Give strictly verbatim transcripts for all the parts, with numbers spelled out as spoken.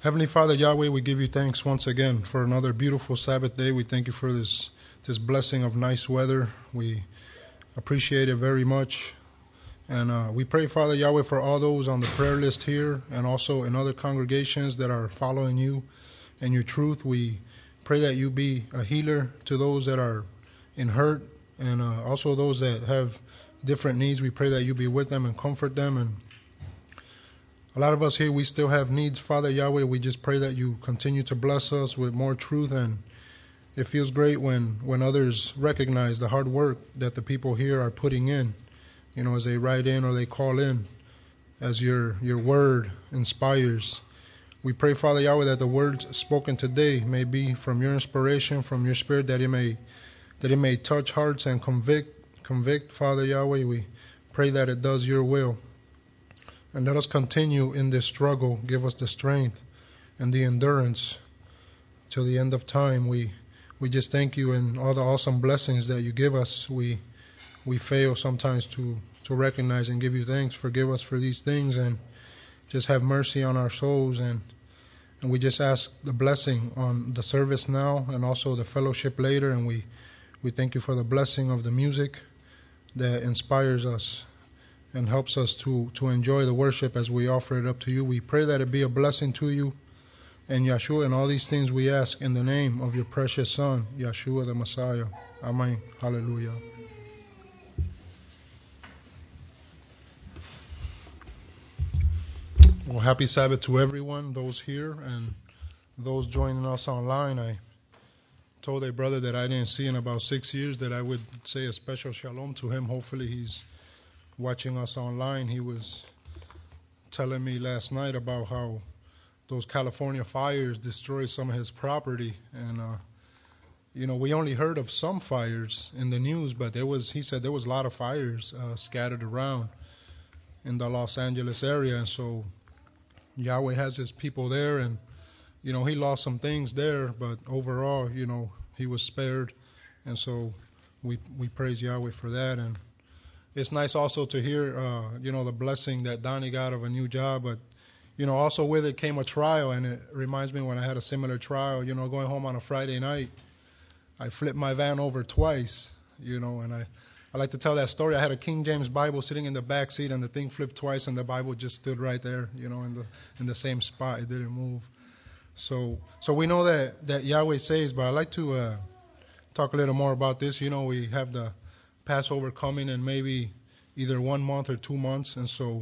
Heavenly Father, Yahweh, we give you thanks once again for another beautiful Sabbath day. We thank you for this this blessing of nice weather. We appreciate it very much. And uh, we pray, Father Yahweh, for all those on the prayer list here and also in other congregations that are following you and your truth. We pray that you be a healer to those that are in hurt and uh, also those that have different needs. We pray that you be with them and comfort them. And a lot of us here, we still have needs, Father Yahweh. We just pray that you continue to bless us with more truth. And it feels great when, when others recognize the hard work that the people here are putting in, you know, as they write in or they call in, as your your word inspires. We pray, Father Yahweh, that the words spoken today may be from your inspiration, from your spirit, that it may that it may touch hearts and convict, convict, Father Yahweh. We pray that it does your will. And let us continue in this struggle. Give us the strength and the endurance till the end of time. We we just thank you and all the awesome blessings that you give us. We we fail sometimes to, to recognize and give you thanks. Forgive us for these things and just have mercy on our souls. And, and we just ask the blessing on the service now and also the fellowship later. And we, we thank you for the blessing of the music that inspires us and helps us to, to enjoy the worship as we offer it up to you. We pray that it be a blessing to you and Yeshua, and all these things we ask in the name of your precious Son, Yeshua the Messiah. Amen. Hallelujah. Well, happy Sabbath to everyone, those here and those joining us online. I told a brother that I didn't see in about six years that I would say a special shalom to him. Hopefully he's watching us online. He was telling me last night about how those California fires destroyed some of his property. And, uh, you know, we only heard of some fires in the news, but there was, he said there was a lot of fires uh, scattered around in the Los Angeles area. And so Yahweh has his people there, and, you know, he lost some things there, but overall, you know, he was spared. And so we we praise Yahweh for that. And it's nice also to hear, uh, you know, the blessing that Donnie got of a new job. But, you know, also with it came a trial, and it reminds me when I had a similar trial, you know, going home on a Friday night, I flipped my van over twice, you know, and I, I like to tell that story. I had a King James Bible sitting in the back seat, and the thing flipped twice, and the Bible just stood right there, you know, in the in the same spot. It didn't move. So so we know that, that Yahweh saves, but I'd like to uh, talk a little more about this. You know, we have the Passover coming in maybe either one month or two months. And so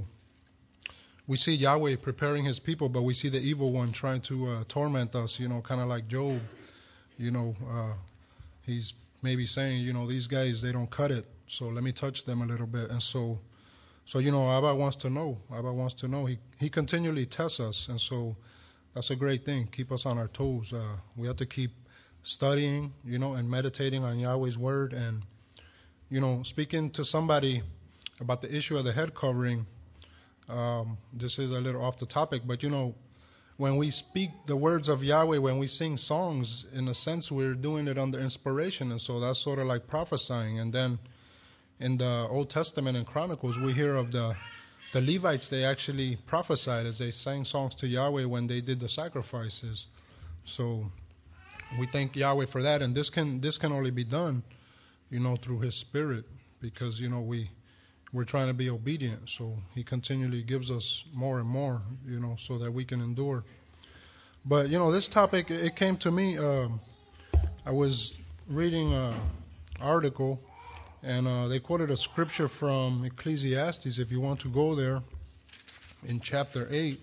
we see Yahweh preparing his people, but we see the evil one trying to uh, torment us, you know, kind of like Job. You know, uh, he's maybe saying, you know, these guys, they don't cut it, so let me touch them a little bit. And so, so you know, Abba wants to know. Abba wants to know. He, he continually tests us, and so that's a great thing. Keep us on our toes. Uh, we have to keep studying, you know, and meditating on Yahweh's word. And you know, speaking to somebody about the issue of the head covering, um, this is a little off the topic, but you know, when we speak the words of Yahweh, when we sing songs, in a sense, we're doing it under inspiration, and so that's sort of like prophesying. And then in the Old Testament and Chronicles, we hear of the the Levites. They actually prophesied as they sang songs to Yahweh when they did the sacrifices. So we thank Yahweh for that, and this can this can only be done, you know, through his spirit, because, you know, we, we're trying to be obedient. So he continually gives us more and more, you know, so that we can endure. But, you know, this topic, it came to me. Um, I was reading an article, and uh, they quoted a scripture from Ecclesiastes, if you want to go there, in chapter eight.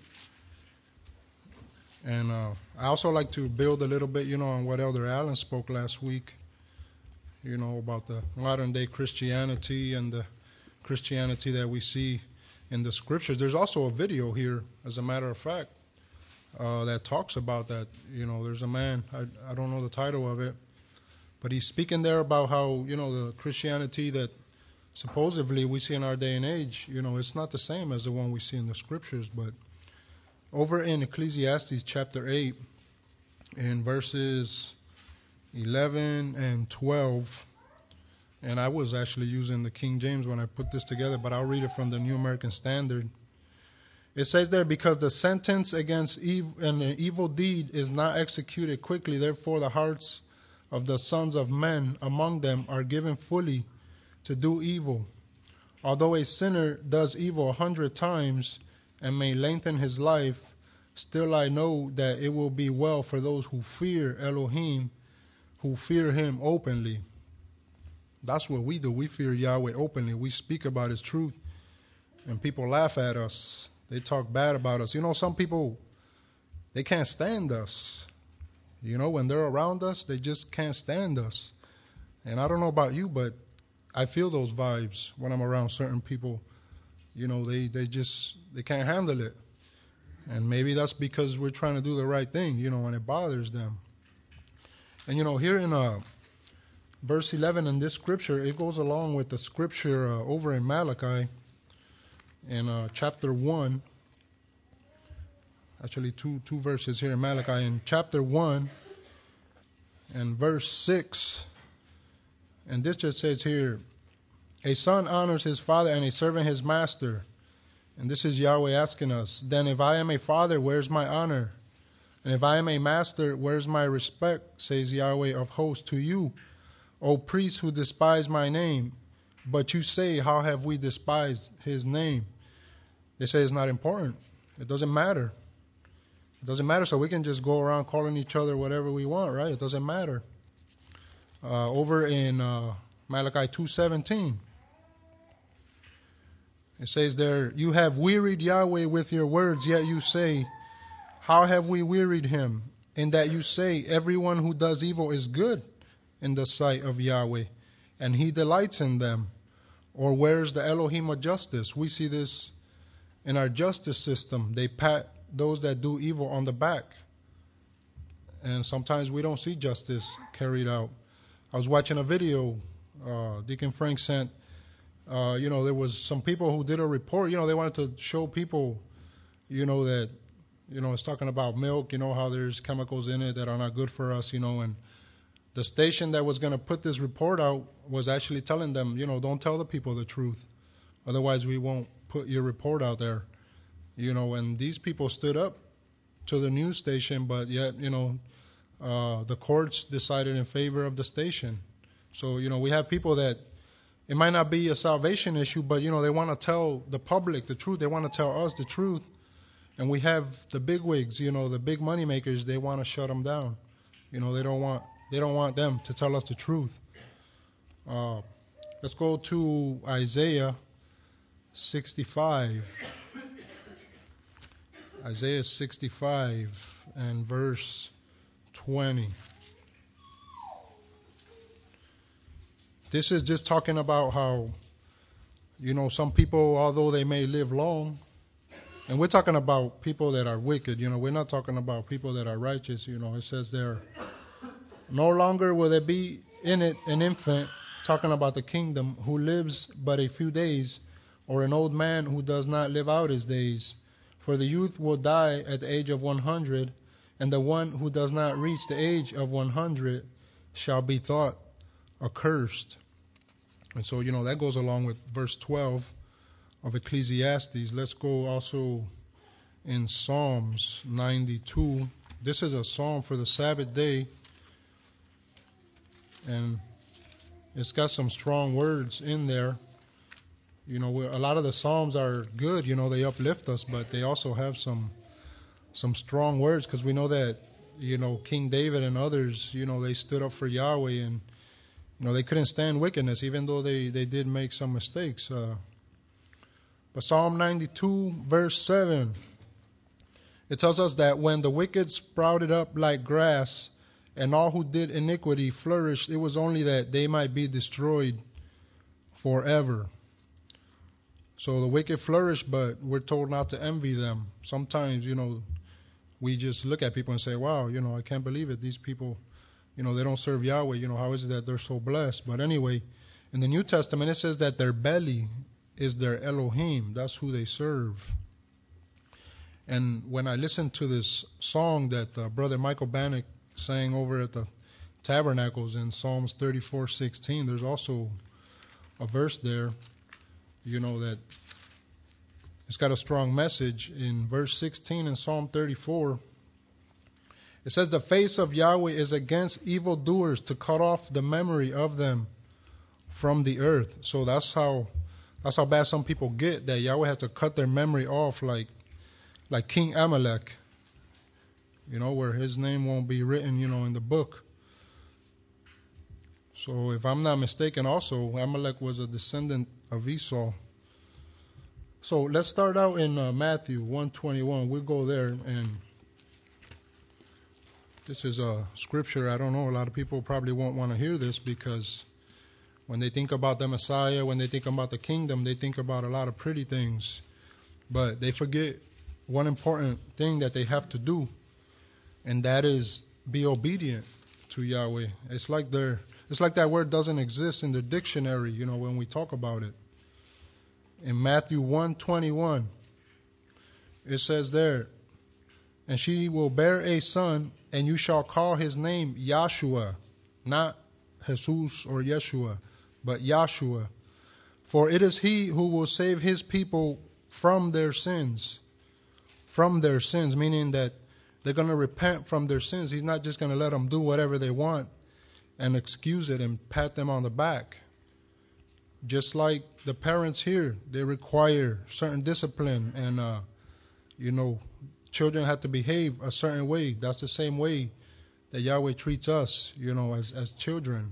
And uh, I also like to build a little bit, you know, on what Elder Allen spoke last week, you know, about the modern day Christianity and the Christianity that we see in the scriptures. There's also a video here, as a matter of fact, uh, that talks about that. You know, there's a man, I, I don't know the title of it, but he's speaking there about how, you know, the Christianity that supposedly we see in our day and age, you know, it's not the same as the one we see in the scriptures. But over in Ecclesiastes chapter eight, in verses eleven and twelve, and I was actually using the King James when I put this together, but I'll read it from the New American Standard. It says there, because the sentence against evil and an evil deed is not executed quickly, therefore the hearts of the sons of men among them are given fully to do evil. Although a sinner does evil a hundred times and may lengthen his life, still I know that it will be well for those who fear Elohim, who fear him openly. That's what we do. We fear Yahweh openly. We speak about his truth, and people laugh at us. They talk bad about us. You know, some people, they can't stand us. You know, when they're around us, they just can't stand us. And I don't know about you, but I feel those vibes when I'm around certain people. You know, they, they just, they can't handle it. And maybe that's because we're trying to do the right thing, you know, and it bothers them. And, you know, here in uh, verse eleven in this scripture, it goes along with the scripture uh, over in Malachi in uh, chapter one. Actually, two two verses here in Malachi. In chapter one and verse six, and this just says here, a son honors his father and a servant his master. And this is Yahweh asking us, then if I am a father, where's my honor? And if I am a master, where's my respect, says Yahweh of hosts to you, O priests who despise my name? But you say, how have we despised his name? They say it's not important. It doesn't matter. It doesn't matter, so we can just go around calling each other whatever we want, right? It doesn't matter. Uh, over in uh, Malachi two seventeen, it says there, you have wearied Yahweh with your words, yet you say, how have we wearied him? In that you say, everyone who does evil is good in the sight of Yahweh, and he delights in them. Or where's the Elohim of justice? We see this in our justice system. They pat those that do evil on the back. And sometimes we don't see justice carried out. I was watching a video uh, Deacon Frank sent. Uh, you know, there was some people who did a report. You know, they wanted to show people, you know, that, you know, it's talking about milk, you know, how there's chemicals in it that are not good for us, you know, and the station that was going to put this report out was actually telling them, you know, don't tell the people the truth. Otherwise, we won't put your report out there. You know, and these people stood up to the news station, but yet, you know, uh, the courts decided in favor of the station. So, you know, we have people that it might not be a salvation issue, but, you know, they want to tell the public the truth. They want to tell us the truth. And we have the bigwigs, you know, the big money makers, they want to shut them down. You know, they don't want they don't want them to tell us the truth. Uh, let's go to Isaiah sixty-five. Isaiah sixty-five and verse twenty. This is just talking about how, you know, some people, although they may live long, and we're talking about people that are wicked, you know, we're not talking about people that are righteous, you know. It says there, no longer will there be in it an infant, talking about the kingdom, who lives but a few days, or an old man who does not live out his days. For the youth will die at the age of one hundred, and the one who does not reach the age of one hundred shall be thought accursed. And so, you know, that goes along with verse twelve of Ecclesiastes. Let's go also in Psalms ninety-two. This is a psalm for the Sabbath day, and it's got some strong words in there. You know, a lot of the Psalms are good, you know, they uplift us, but they also have some some strong words, because we know that, you know, King David and others, you know, they stood up for Yahweh, and, you know, they couldn't stand wickedness, even though they, they did make some mistakes. Uh, but Psalm ninety-two, verse seven, it tells us that when the wicked sprouted up like grass, and all who did iniquity flourished, it was only that they might be destroyed forever. So the wicked flourish, but we're told not to envy them. Sometimes, you know, we just look at people and say, wow, you know, I can't believe it. These people, you know, they don't serve Yahweh. You know, how is it that they're so blessed? But anyway, in the New Testament, it says that their belly is their Elohim. That's who they serve. And when I listened to this song that uh, Brother Michael Bannock sang over at the Tabernacles in Psalms thirty-four sixteen, there's also a verse there, you know, that it It's got a strong message. In verse sixteen in Psalm thirty-four, it says, the face of Yahweh is against evildoers, to cut off the memory of them from the earth. So that's how that's how bad some people get, that Yahweh has to cut their memory off, like like King Amalek, you know, where his name won't be written, you know, in the book. So if I'm not mistaken, also Amalek was a descendant of Esau. So let's start out in uh, Matthew one twenty-one. We'll go there, and this is a scripture. I don't know, a lot of people probably won't want to hear this, because when they think about the Messiah, when they think about the kingdom, they think about a lot of pretty things. But they forget one important thing that they have to do, and that is be obedient to Yahweh. It's like they're, it's like that word doesn't exist in the dictionary, you know, when we talk about it. In Matthew one twenty-one, it says there, and she will bear a son, and you shall call his name Yahshua, not Jesus or Yeshua, but Yahshua. For it is he who will save his people from their sins. From their sins, meaning that they're going to repent from their sins. He's not just going to let them do whatever they want and excuse it and pat them on the back. Just like the parents here, they require certain discipline, and, uh, you know, children have to behave a certain way. That's the same way that Yahweh treats us, you know, as, as children.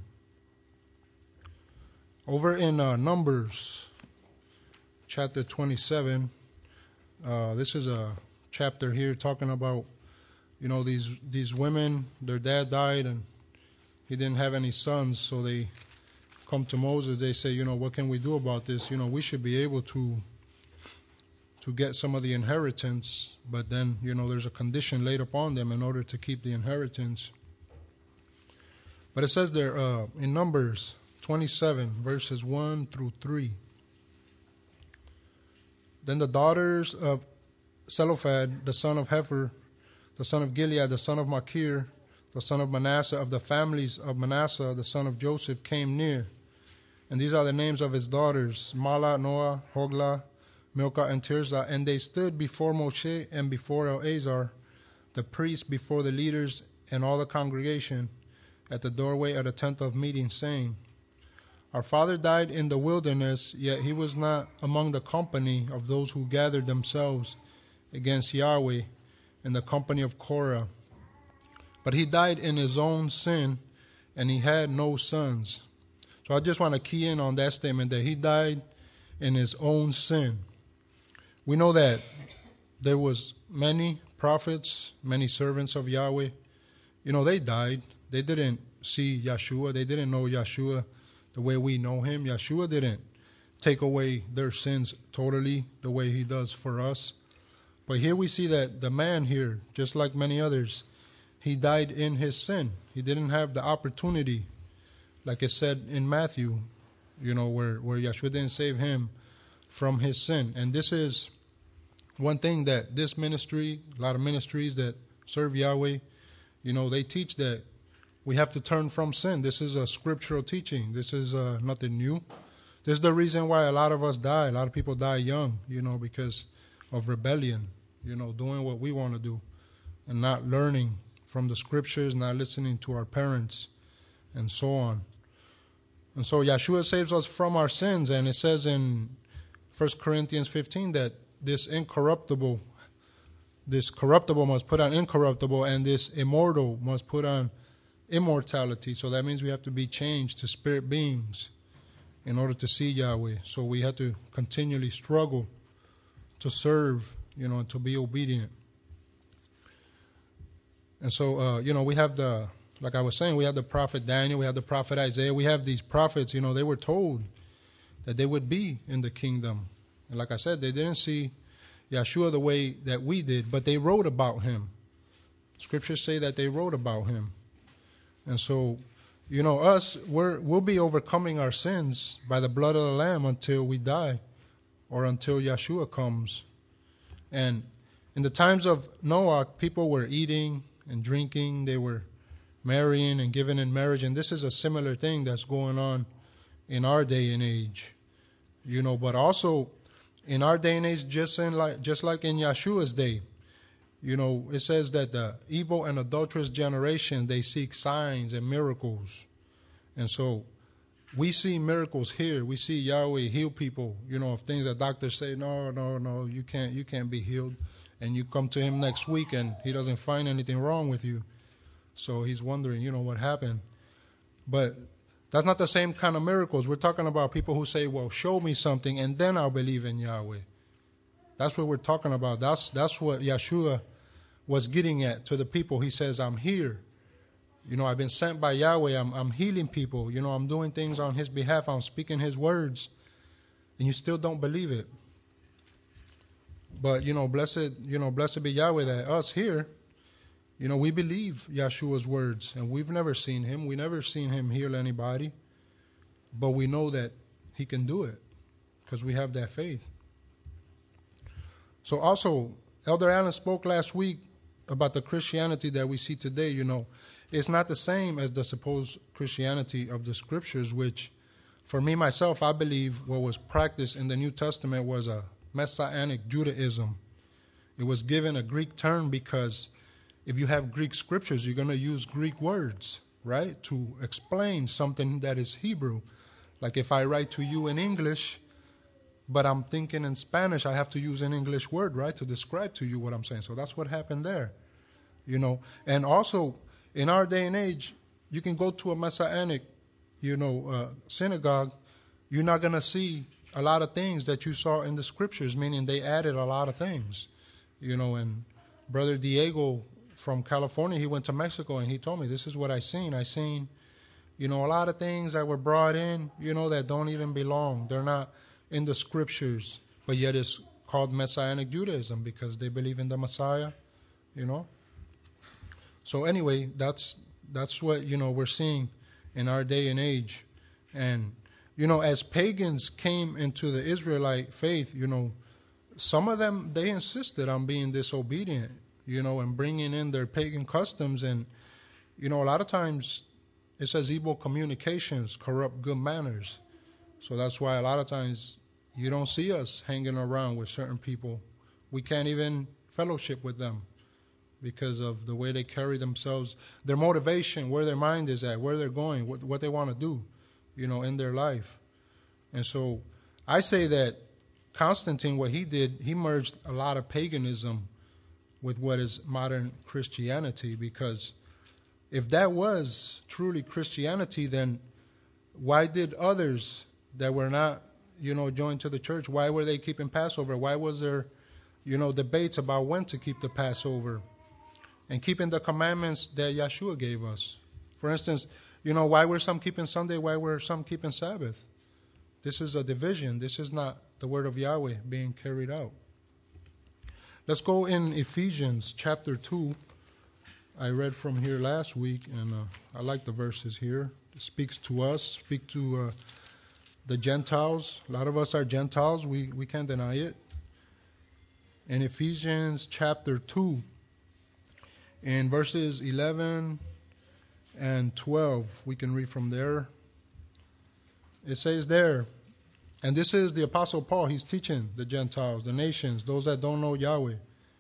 Over in uh, Numbers, chapter twenty-seven, uh, this is a chapter here talking about, you know, these these women, their dad died and he didn't have any sons, so they come to Moses. They say, you know, what can we do about this? You know, we should be able to to get some of the inheritance, but then, you know, there's a condition laid upon them in order to keep the inheritance. But it says there uh, in Numbers twenty-seven, verses one through three. Then the daughters of Zelophehad, the son of Hefer, the son of Gilead, the son of Machir, the son of Manasseh, of the families of Manasseh, the son of Joseph, came near. And these are the names of his daughters, Mala, Noah, Hoglah, Milcah, and Tirzah. And they stood before Moshe and before Eleazar, the priest, before the leaders and all the congregation, at the doorway of the tent of meeting, saying, Our father died in the wilderness, yet he was not among the company of those who gathered themselves against Yahweh in the company of Korah. But he died in his own sin, and he had no sons. So I just want to key in on that statement, that he died in his own sin. We know that there was many prophets, many servants of Yahweh. You know, they died. They didn't see Yeshua. They didn't know Yeshua the way we know him. Yeshua didn't take away their sins totally the way he does for us. But here we see that the man here, just like many others, he died in his sin. He didn't have the opportunity, like it said in Matthew, you know, where, where Yeshua didn't save him from his sin. And this is one thing that this ministry, a lot of ministries that serve Yahweh, you know, they teach that we have to turn from sin. This is a scriptural teaching. This is uh, nothing new. This is the reason why a lot of us die. A lot of people die young, you know, because of rebellion, you know, doing what we want to do and not learning from the scriptures, not listening to our parents, and so on. And so Yeshua saves us from our sins, and it says in First Corinthians fifteen that this incorruptible, this corruptible must put on incorruptible, and this immortal must put on immortality. So that means we have to be changed to spirit beings in order to see Yahweh. So we have to continually struggle to serve, you know, and to be obedient. And so, uh, you know, we have the, like I was saying, we have the prophet Daniel, we have the prophet Isaiah, we have these prophets, you know, they were told that they would be in the kingdom. And like I said, they didn't see Yeshua the way that we did, but they wrote about him. Scriptures say that they wrote about him. And so, you know, us, we're, we'll be overcoming our sins by the blood of the Lamb until we die or until Yeshua comes. And in the times of Noah, people were eating and drinking, they were marrying and giving in marriage, and this is a similar thing that's going on in our day and age, you know. But also, In our day and age, just in like just like in Yeshua's day, you know, it says that the evil and adulterous generation, they seek signs and miracles. And so we see miracles here. We see Yahweh heal people, you know, of things that doctors say, no, no, no, you can't, you can't be healed. And you come to him next week and he doesn't find anything wrong with you. So he's wondering, you know, what happened. But that's not the same kind of miracles. We're talking about people who say, well, show me something and then I'll believe in Yahweh. That's what we're talking about. That's that's what Yeshua was getting at to the people. He says, I'm here. You know, I've been sent by Yahweh. I'm, I'm healing people. You know, I'm doing things on his behalf. I'm speaking his words. And you still don't believe it. But, you know, blessed, you know, blessed be Yahweh that us here, you know, we believe Yeshua's words. And we've never seen him. We never seen him heal anybody. But we know that he can do it because we have that faith. So also, Elder Allen spoke last week about the Christianity that we see today. You know, it's not the same as the supposed Christianity of the scriptures, which for me, myself, I believe what was practiced in the New Testament was a Messianic Judaism. It was given a Greek term because if you have Greek scriptures, you're going to use Greek words, right, to explain something that is Hebrew. Like if I write to you in English, but I'm thinking in Spanish, I have to use an English word, right, to describe to you what I'm saying. So that's what happened there, you know. And also, in our day and age, you can go to a Messianic, you know, uh, synagogue. You're not going to see a lot of things that you saw in the scriptures, meaning they added a lot of things, you know. And Brother Diego from California, he went to Mexico and he told me, this is what I seen. I seen, you know, a lot of things that were brought in, you know, that don't even belong. They're not in the scriptures, but yet it's called Messianic Judaism because they believe in the Messiah, you know. So anyway, that's that's what, you know, we're seeing in our day and age. And, you know, as pagans came into the Israelite faith, you know, some of them, they insisted on being disobedient, you know, and bringing in their pagan customs. And, you know, a lot of times it says evil communications corrupt good manners. So that's why a lot of times you don't see us hanging around with certain people. We can't even fellowship with them because of the way they carry themselves, their motivation, where their mind is at, where they're going, what, what they want to do, you know, in their life. And so I say that Constantine, what he did, he merged a lot of paganism with what is modern Christianity, because if that was truly Christianity, then why did others that were not, you know, joined to the church, why were they keeping Passover? Why was there, you know, debates about when to keep the Passover and keeping the commandments that Yeshua gave us? For instance, you know, why were some keeping Sunday? Why were some keeping Sabbath? This is a division. This is not the word of Yahweh being carried out. Let's go in Ephesians chapter two. I read from here last week, and uh, I like the verses here. It speaks to us, speak to uh, the Gentiles. A lot of us are Gentiles. We, we can't deny it. In Ephesians chapter two, in verses eleven and twelve, we can read from there. It says there, and this is the Apostle Paul. He's teaching the Gentiles, the nations, those that don't know Yahweh.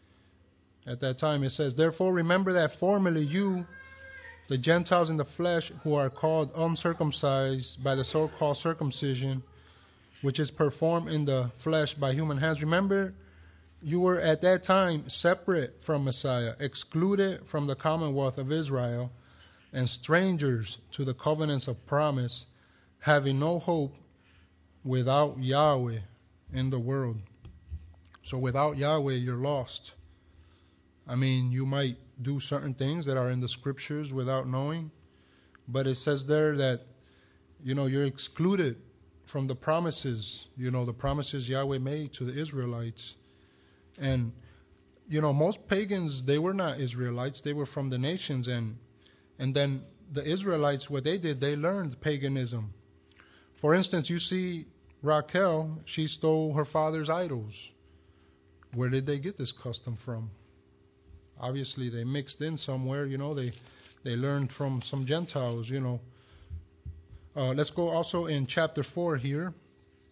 At that time, it says, therefore remember that formerly you, the Gentiles in the flesh, who are called uncircumcised by the so-called circumcision, which is performed in the flesh by human hands. Remember, you were at that time separate from Messiah, excluded from the commonwealth of Israel, and strangers to the covenants of promise, having no hope without Yahweh in the world. So without Yahweh, you're lost. I mean, you might do certain things that are in the scriptures without knowing, but it says there that, you know, you're excluded from the promises, you know, the promises Yahweh made to the Israelites. And, you know, most pagans, they were not Israelites. They were from the nations. And, and then the Israelites, what they did, they learned paganism. For instance, you see Raquel, she stole her father's idols. Where did they get this custom from? Obviously, they mixed in somewhere, you know, they they learned from some Gentiles, you know. Uh, let's go also in chapter four here.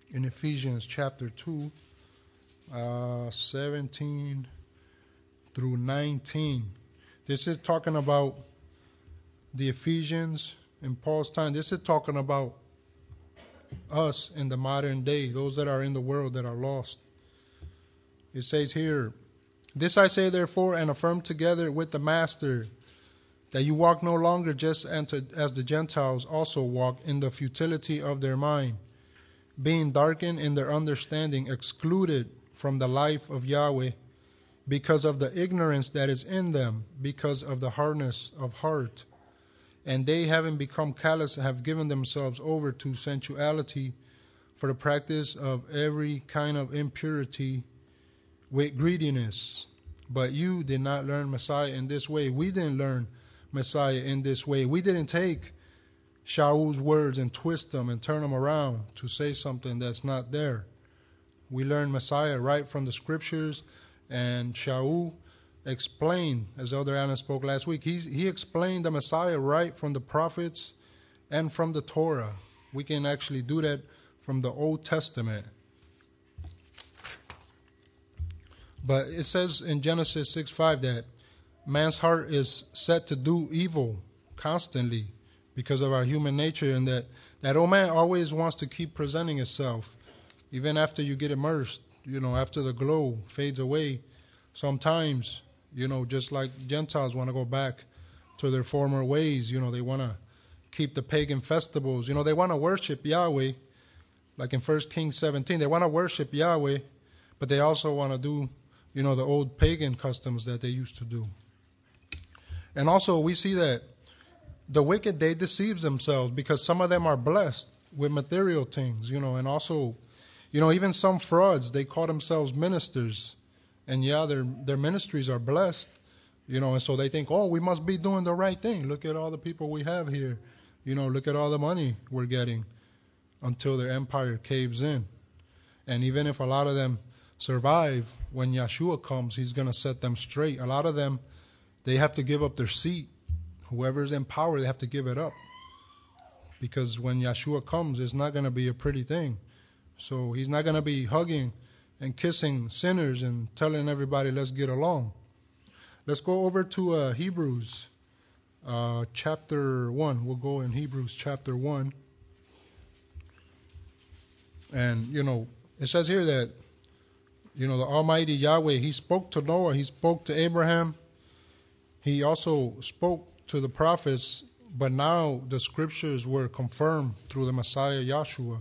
in Ephesians chapter two, uh, seventeen through nineteen. This is talking about the Ephesians in Paul's time. This is talking about us in the modern day, those that are in the world that are lost. It says here, "This I say therefore and affirm together with the Master, that you walk no longer just as the Gentiles also walk in the futility of their mind, being darkened in their understanding, excluded from the life of Yahweh, because of the ignorance that is in them, because of the hardness of heart. And they, having become callous, have given themselves over to sensuality for the practice of every kind of impurity with greediness. But you did not learn Messiah in this way." We didn't learn Messiah in this way. We didn't take Shaul's words and twist them and turn them around to say something that's not there. We learned Messiah right from the scriptures, and Shaul explained, as Elder Allen spoke last week, he's, he explained the Messiah right from the prophets and from the Torah. We can actually do that from the Old Testament. But it says in Genesis six five that man's heart is set to do evil constantly because of our human nature, and that that old man always wants to keep presenting itself. Even after you get immersed, you know, after the glow fades away, sometimes, you know, just like Gentiles want to go back to their former ways, you know, they want to keep the pagan festivals. You know, they want to worship Yahweh, like in First Kings seventeen. They want to worship Yahweh, but they also want to do, you know, the old pagan customs that they used to do. And also we see that the wicked, they deceive themselves because some of them are blessed with material things, you know, and also, you know, even some frauds, they call themselves ministers. And yeah, their their ministries are blessed, you know, and so they think, oh, we must be doing the right thing. Look at all the people we have here. You know, look at all the money we're getting, until their empire caves in. And even if a lot of them survive, when Yeshua comes, he's going to set them straight. A lot of them, they have to give up their seat. Whoever's in power, they have to give it up. Because when Yeshua comes, it's not going to be a pretty thing. So he's not going to be hugging and kissing sinners and telling everybody, let's get along. Let's go over to uh, Hebrews uh, chapter one. We'll go in Hebrews chapter one. And, you know, it says here that, you know, the Almighty Yahweh, he spoke to Noah, he spoke to Abraham, he also spoke to the prophets, but now the scriptures were confirmed through the Messiah Yahshua.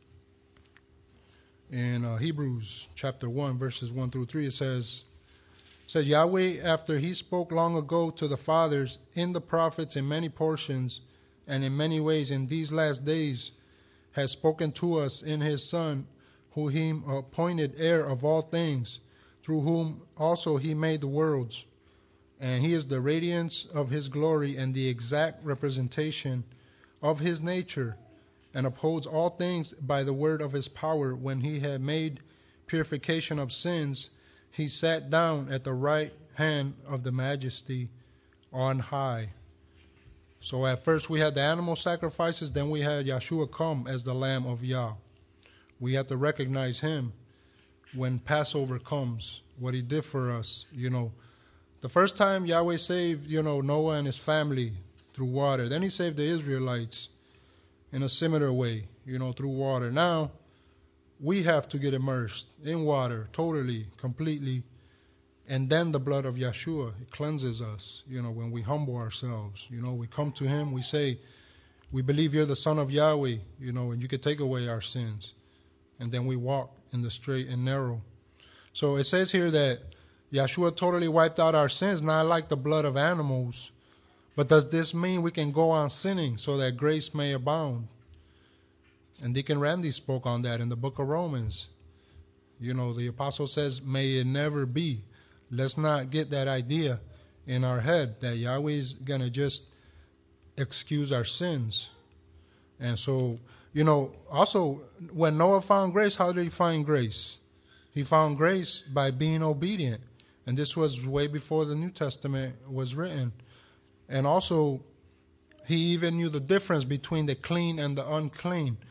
In uh, Hebrews chapter one, verses one through three, it says, it says, Yahweh, after he spoke long ago to the fathers in the prophets in many portions and in many ways in these last days, has spoken to us in his Son, who he appointed heir of all things, through whom also he made the worlds. And he is the radiance of his glory and the exact representation of his nature, and upholds all things by the word of his power. When he had made purification of sins, he sat down at the right hand of the Majesty on high. So at first we had the animal sacrifices, then we had Yeshua come as the Lamb of Yah. We have to recognize him when Passover comes, what he did for us. You know, the first time Yahweh saved, you know, Noah and his family through water. Then he saved the Israelites in a similar way, you know, through water. Now, we have to get immersed in water totally, completely. And then the blood of Yeshua, it cleanses us, you know, when we humble ourselves. You know, we come to him, we say, we believe you're the Son of Yahweh, you know, and you can take away our sins. And then we walk in the straight and narrow. So it says here that Yeshua totally wiped out our sins, not like the blood of animals. But does this mean we can go on sinning so that grace may abound? And Deacon Randy spoke on that in the book of Romans. You know, the apostle says, may it never be. Let's not get that idea in our head that Yahweh is going to just excuse our sins. And so, you know, also, when Noah found grace, how did he find grace? He found grace by being obedient. And this was way before the New Testament was written. And also, he even knew the difference between the clean and the unclean,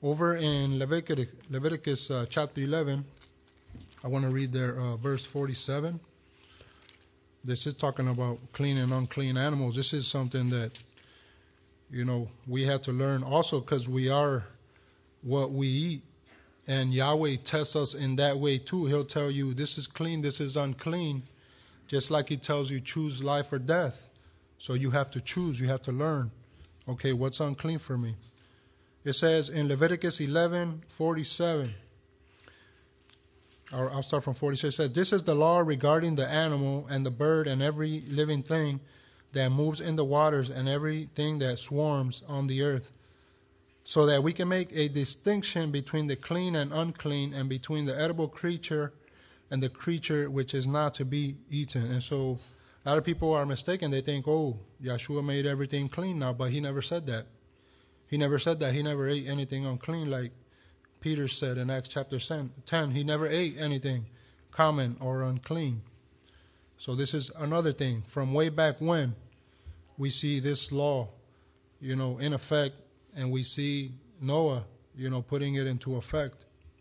Over in Leviticus, Leviticus uh, chapter eleven, I want to read there uh, verse forty-seven. This is talking about clean and unclean animals. This is something that, you know, we have to learn also because we are what we eat. And Yahweh tests us in that way too. He'll tell you this is clean, this is unclean. Just like he tells you choose life or death. So you have to choose, you have to learn. Okay, what's unclean for me? It says in Leviticus eleven forty-seven, or I'll start from forty-six. It says, this is the law regarding the animal and the bird and every living thing that moves in the waters and everything that swarms on the earth, so that we can make a distinction between the clean and unclean and between the edible creature and the creature which is not to be eaten. And so a lot of people are mistaken. They think, oh, Yeshua made everything clean now, but he never said that. He never said that. He never ate anything unclean like Peter said in Acts chapter ten. He never ate anything common or unclean. So this is another thing. From way back when, we see this law, you know, in effect, and we see Noah, you know, putting it into effect.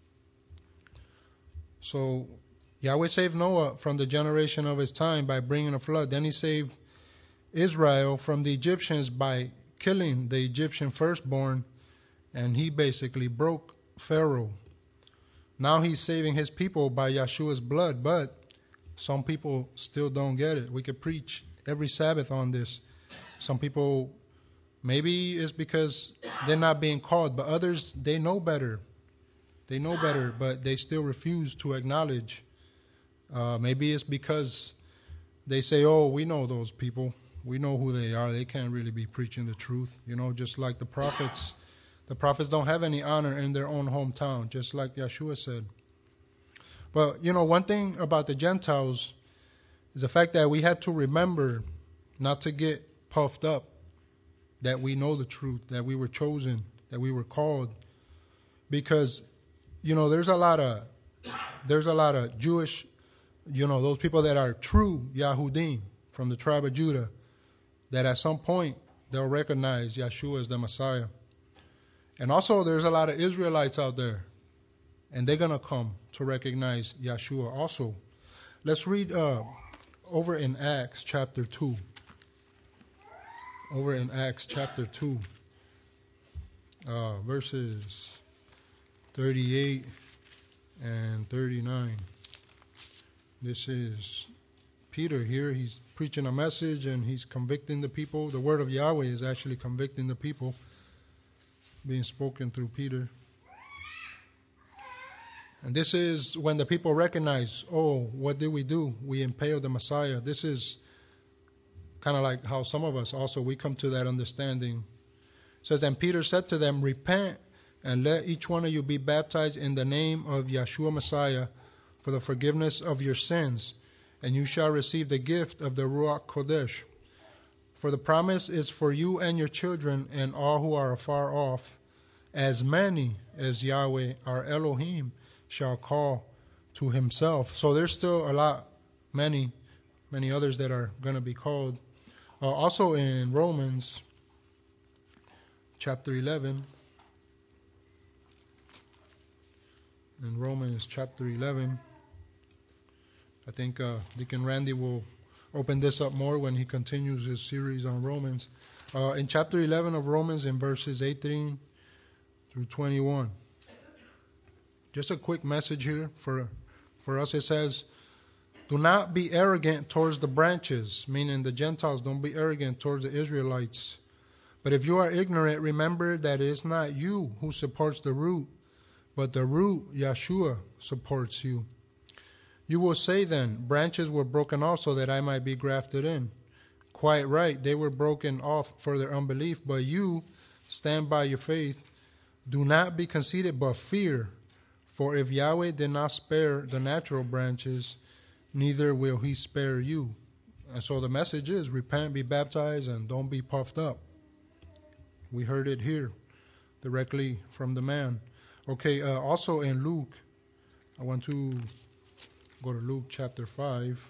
So Yahweh saved Noah from the generation of his time by bringing a flood. Then he saved Israel from the Egyptians by killing the Egyptian firstborn, and he basically broke Pharaoh. Now he's saving his people by Yeshua's blood, but some people still don't get it. We could preach every Sabbath on this. Some people, maybe it's because they're not being called, but others, they know better. They know better, but they still refuse to acknowledge. Uh, maybe it's because they say, oh, we know those people. We know who they are. They can't really be preaching the truth. You know, just like the prophets. The prophets don't have any honor in their own hometown, just like Yeshua said. But, you know, one thing about the Gentiles is the fact that we had to remember not to get puffed up, that we know the truth, that we were chosen, that we were called. Because, you know, there's a lot of, there's a lot of Jewish, you know, those people that are true Yahudim from the tribe of Judah, that at some point they'll recognize Yeshua as the Messiah. And also there's a lot of Israelites out there, and they're going to come to recognize Yeshua also. Let's read uh, over in Acts chapter two. Over in Acts chapter two, uh, verses thirty-eight and thirty-nine. This is Peter here. He's preaching a message and he's convicting the people. The word of Yahweh is actually convicting the people, being spoken through Peter. And this is when the people recognize, oh, what did we do? We impaled the Messiah. This is kind of like how some of us also, we come to that understanding. It says, and Peter said to them, repent and let each one of you be baptized in the name of Yeshua Messiah for the forgiveness of your sins, and you shall receive the gift of the Ruach Kodesh. For the promise is for you and your children and all who are afar off, as many as Yahweh our Elohim shall call to himself. So there's still a lot, many, many others that are going to be called. Uh, also in Romans chapter eleven, in Romans chapter eleven, I think uh, Deacon Randy will open this up more when he continues his series on Romans. Uh, in chapter eleven of Romans, in verses eighteen through twenty-one. Just a quick message here for for us. It says, do not be arrogant towards the branches, meaning the Gentiles. Don't be arrogant towards the Israelites. But if you are ignorant, remember that it is not you who supports the root, but the root, Yeshua, supports you. You will say then, branches were broken off so that I might be grafted in. Quite right, they were broken off for their unbelief, but you stand by your faith. Do not be conceited, but fear. For if Yahweh did not spare the natural branches, neither will he spare you. And so the message is, repent, be baptized, and don't be puffed up. We heard it here directly from the man. Okay, uh, also in Luke, I want to go to Luke chapter five.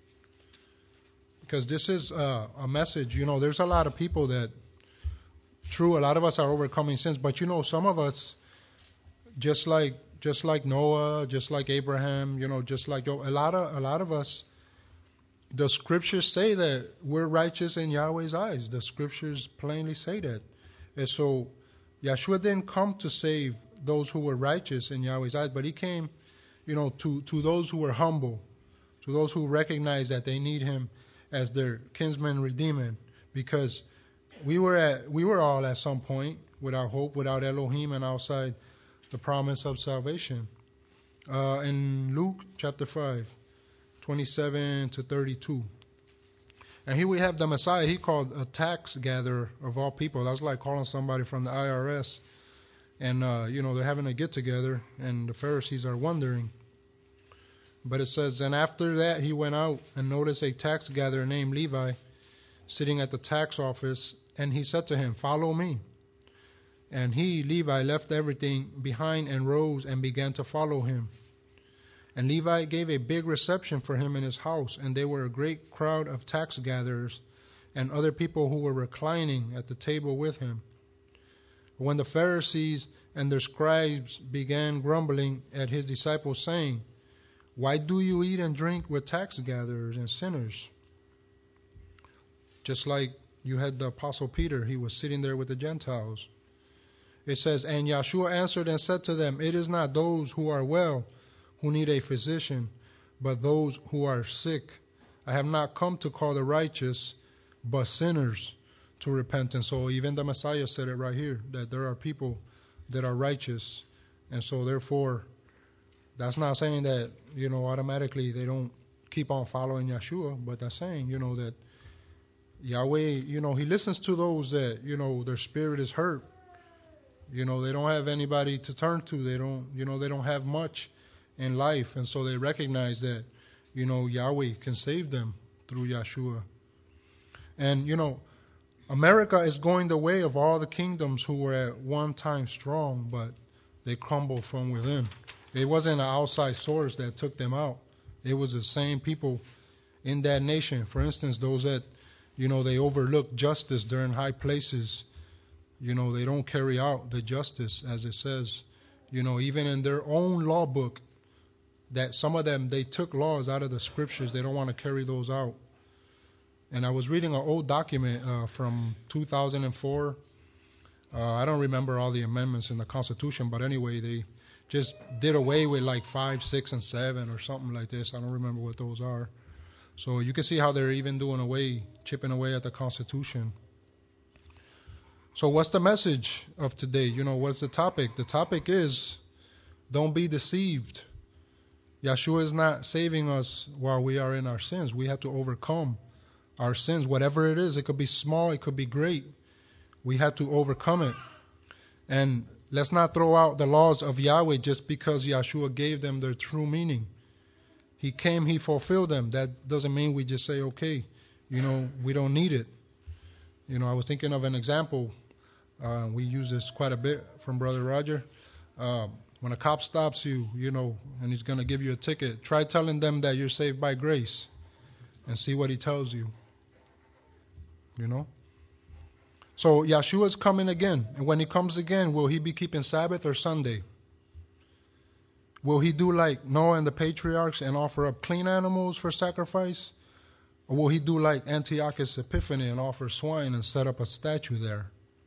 Because this is uh, a message, you know, there's a lot of people that true, a lot of us are overcoming sins, but you know, some of us, just like just like Noah, just like Abraham, you know, just like Job, a lot of a lot of us, the scriptures say that we're righteous in Yahweh's eyes. The scriptures plainly say that. And so Yeshua didn't come to save those who were righteous in Yahweh's eyes, but he came, you know, to, to those who were humble, to those who recognize that they need him as their kinsman redeemer. Because we were at we were all at some point without hope, without Elohim, and outside the promise of salvation. Uh, in Luke chapter five, twenty-seven to thirty-two. And here we have the Messiah. He called a tax gatherer of all people. That's like calling somebody from the I R S. And, uh, you know, they're having a get-together, and the Pharisees are wondering. But it says, and after that he went out and noticed a tax gatherer named Levi sitting at the tax office, and he said to him, "Follow me." And he, Levi, left everything behind and rose and began to follow him. And Levi gave a big reception for him in his house, and there were a great crowd of tax gatherers and other people who were reclining at the table with him. When the Pharisees and their scribes began grumbling at his disciples, saying, "Why do you eat and drink with tax gatherers and sinners?" Just like you had the Apostle Peter, he was sitting there with the Gentiles. It says, and Yeshua answered and said to them, "It is not those who are well who need a physician, but those who are sick. I have not come to call the righteous, but sinners to repentance." So even the Messiah said it right here, that there are people that are righteous. And so therefore, that's not saying that, you know, automatically they don't keep on following Yeshua, but that's saying, you know, that Yahweh, you know, he listens to those that, you know, their spirit is hurt. You know, they don't have anybody to turn to. They don't, you know, they don't have much in life. And so they recognize that, you know, Yahweh can save them through Yeshua. And, you know, America is going the way of all the kingdoms who were at one time strong, but they crumbled from within. It wasn't an outside source that took them out. It was the same people in that nation. For instance, those that, you know, they overlook justice. They're in high places. You know, they don't carry out the justice, as it says. You know, even in their own law book, that some of them, they took laws out of the scriptures. They don't want to carry those out. And I was reading an old document uh, from two thousand four. Uh, I don't remember all the amendments in the Constitution, but anyway, they just did away with like five, six, and seven or something like this. I don't remember what those are. So you can see how they're even doing away, chipping away at the Constitution. So what's the message of today? You know, what's the topic? The topic is, don't be deceived. Yeshua is not saving us while we are in our sins. We have to overcome our sins, whatever it is. It could be small, it could be great. We have to overcome it. And let's not throw out the laws of Yahweh just because Yeshua gave them their true meaning. He came, he fulfilled them. That doesn't mean we just say, okay, you know, we don't need it. You know, I was thinking of an example. Uh, we use this quite a bit from Brother Roger. Uh, when a cop stops you, you know, and he's going to give you a ticket, try telling them that you're saved by grace and see what he tells you. You know? So Yeshua's coming again. And when he comes again, will he be keeping Sabbath or Sunday? Will he do like Noah and the patriarchs and offer up clean animals for sacrifice? Or will he do like Antiochus Epiphanes and offer swine and set up a statue there?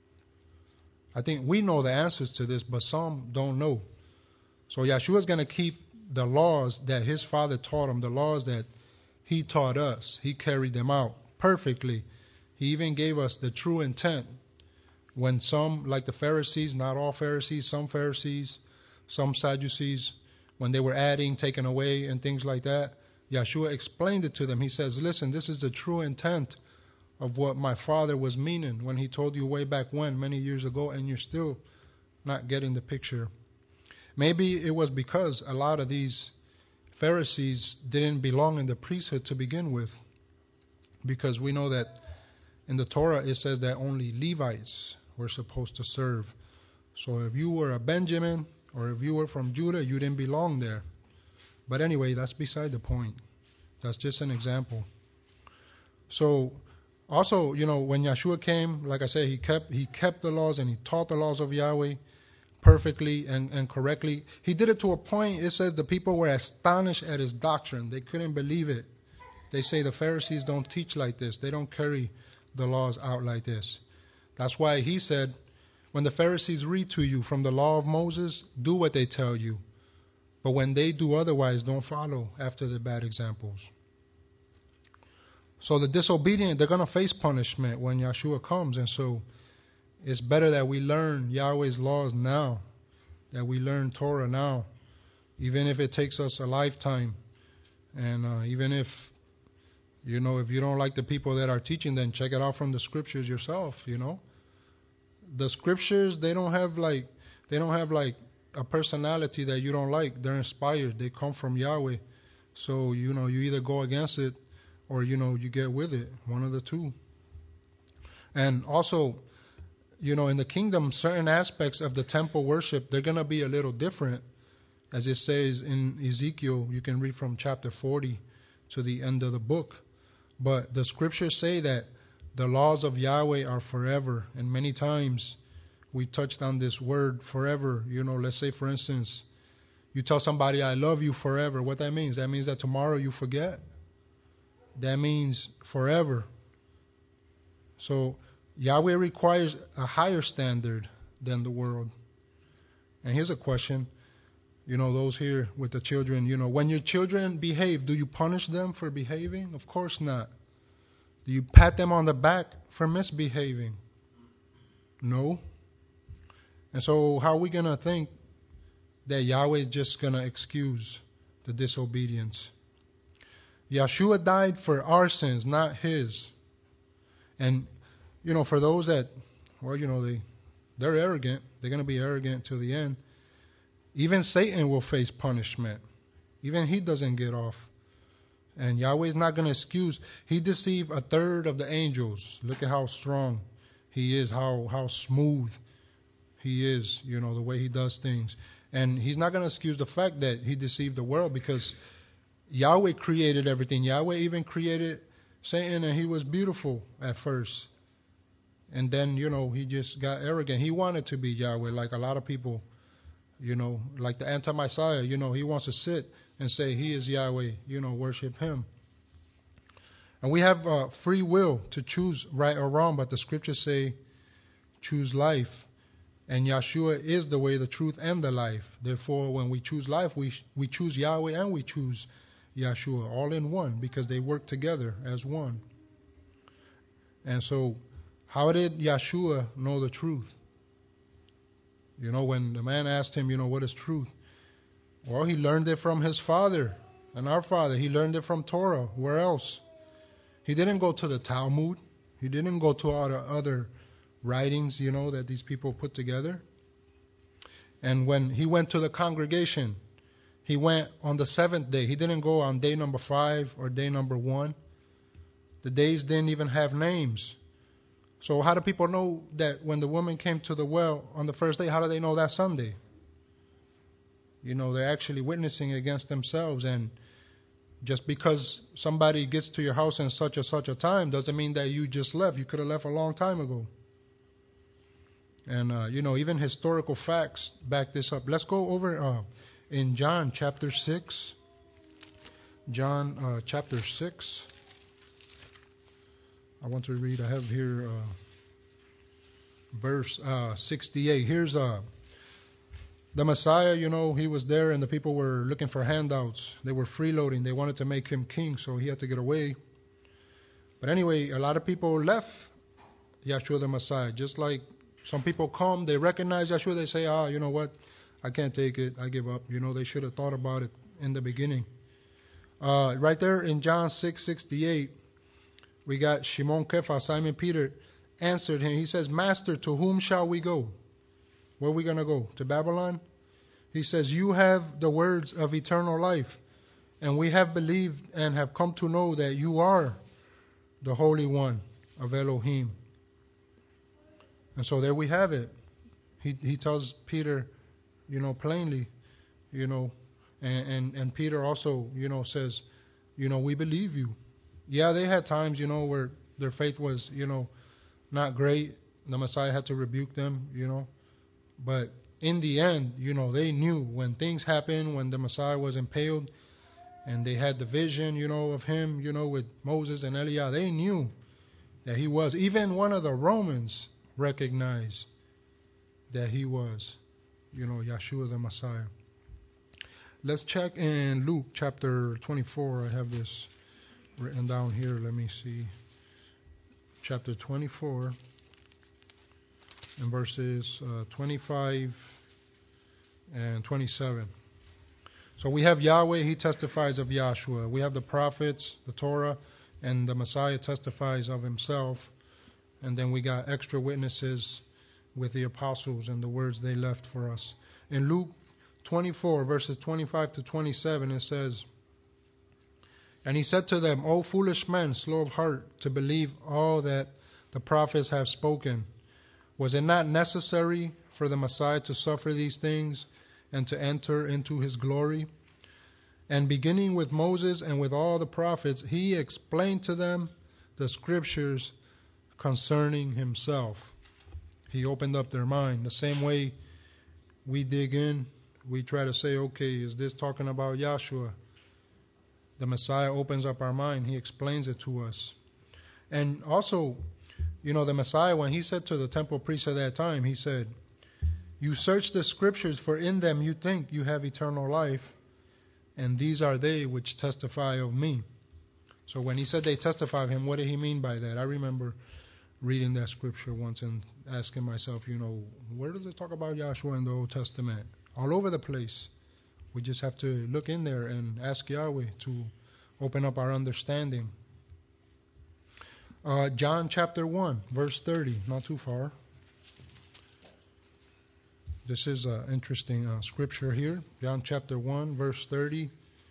I think we know the answers to this, but some don't know. So Yeshua's going to keep the laws that his father taught him, the laws that he taught us. He carried them out perfectly. He even gave us the true intent. When some, like the Pharisees, not all Pharisees, some Pharisees, some Sadducees, when they were adding, taking away, and things like that, Yeshua explained it to them. He says, listen, this is the true intent of what my father was meaning when he told you way back when, many years ago, and you're still not getting the picture. Maybe it was because a lot of these Pharisees didn't belong in the priesthood to begin with, because we know that in the Torah it says that only Levites were supposed to serve. So if you were a Benjamin or if you were from Judah, you didn't belong there. But anyway, that's beside the point. That's just an example. So Also, you know, when Yeshua came, like I said, he kept he kept the laws and he taught the laws of Yahweh perfectly and, and correctly. He did it to a point, it says the people were astonished at his doctrine. They couldn't believe it. They say the Pharisees don't teach like this. They don't carry the laws out like this. That's why he said, when the Pharisees read to you from the law of Moses, do what they tell you. But when they do otherwise, don't follow after the bad examples. So the disobedient, they're going to face punishment when Yeshua comes. And so it's better that we learn Yahweh's laws now, that we learn Torah now, even if it takes us a lifetime. And uh, even if, you know, if you don't like the people that are teaching, then check it out from the scriptures yourself, you know. The scriptures, they don't have like, they don't have like a personality that you don't like. They're inspired. They come from Yahweh. So, you know, you either go against it or, you know, you get with it. One of the two. And also, you know, in the kingdom, certain aspects of the temple worship, they're going to be a little different. As it says in Ezekiel, you can read from chapter forty to the end of the book. But the scriptures say that the laws of Yahweh are forever. And many times we touched on this word forever. You know, let's say, for instance, you tell somebody, I love you forever. What that means? That means that tomorrow you forget. That means forever. So Yahweh requires a higher standard than the world. And here's a question. You know, those here with the children, you know, when your children behave, do you punish them for behaving? Of course not. Do you pat them on the back for misbehaving? No. And so how are we going to think that Yahweh is just going to excuse the disobedience? Yeshua died for our sins, not his. And, you know, for those that, well, you know, they, they're arrogant. They're going to be arrogant to the end. Even Satan will face punishment. Even he doesn't get off. And Yahweh is not going to excuse. He deceived a third of the angels. Look at how strong he is, how how smooth he is, you know, the way he does things. And he's not going to excuse the fact that he deceived the world, because Yahweh created everything. Yahweh even created Satan, and he was beautiful at first. And then, you know, he just got arrogant. He wanted to be Yahweh, like a lot of people, you know, like the anti-Messiah. You know, he wants to sit and say he is Yahweh, you know, worship him. And we have uh, free will to choose right or wrong, but the scriptures say choose life. And Yeshua is the way, the truth, and the life. Therefore, when we choose life, we we choose Yahweh and we choose Yeshua, all in one, because they work together as one. And so, how did Yeshua know the truth? You know, when the man asked him, you know, what is truth? Well, he learned it from his father and our father. He learned it from Torah. Where else? He didn't go to the Talmud. He didn't go to all the other writings, you know, that these people put together. And when he went to the congregation, he went on the seventh day. He didn't go on day number five or day number one. The days didn't even have names. So how do people know that when the woman came to the well on the first day, how do they know that's Sunday? You know, they're actually witnessing against themselves. And just because somebody gets to your house in such and such a time doesn't mean that you just left. You could have left a long time ago. And, uh, you know, even historical facts back this up. Let's go over uh, in John chapter six. John uh, chapter six. I want to read, I have here uh, verse uh, sixty-eight. Here's uh, the Messiah, you know, he was there and the people were looking for handouts. They were freeloading. They wanted to make him king, so he had to get away. But anyway, a lot of people left Yeshua the Messiah. Just like some people come, they recognize Yeshua, they say, ah, you know what, I can't take it, I give up. You know, they should have thought about it in the beginning. Uh, right there in John six sixty-eight, we got Shimon Kepha, Simon Peter, answered him. He says, Master, to whom shall we go? Where are we going to go? To Babylon? He says, you have the words of eternal life, and we have believed and have come to know that you are the Holy One of Elohim. And so there we have it. He he tells Peter, you know, plainly, you know, and, and, and Peter also, you know, says, you know, we believe you. Yeah, they had times, you know, where Their faith was, you know, not great. The Messiah had to rebuke them, you know. But in the end, you know, they knew when things happened, when the Messiah was impaled, and they had the vision, you know, of him, you know, with Moses and Eliah. They knew that he was. Even one of the Romans recognized that he was, you know, Yeshua the Messiah. Let's check in Luke chapter twenty-four. I have this written down here. Let me see. Chapter twenty-four and verses uh, twenty-five and twenty-seven. So we have Yahweh, he testifies of Yahshua. We have the prophets, the Torah, and the Messiah testifies of himself. And then we got extra witnesses with the apostles and the words they left for us. In Luke twenty-four, verses twenty-five to twenty-seven, it says, "And he said to them, O foolish men, slow of heart to believe all that the prophets have spoken. Was it not necessary for the Messiah to suffer these things and to enter into his glory? And beginning with Moses and with all the prophets, he explained to them the scriptures concerning himself." He opened up their mind. The same way we dig in, we try to say, okay, is this talking about Yahshua? The Messiah opens up our mind. He explains it to us. And also, you know, the Messiah, when he said to the temple priests at that time, he said, "You search the scriptures, for in them you think you have eternal life, and these are they which testify of me." So when he said they testify of him, what did he mean by that? I remember reading that scripture once and asking myself, you know, where does it talk about Yahshua in the Old Testament? All over the place. We just have to look in there and ask Yahweh to open up our understanding. Uh, John chapter one, verse thirty, not too far. This is an interesting uh, scripture here. John chapter one, verse thirty.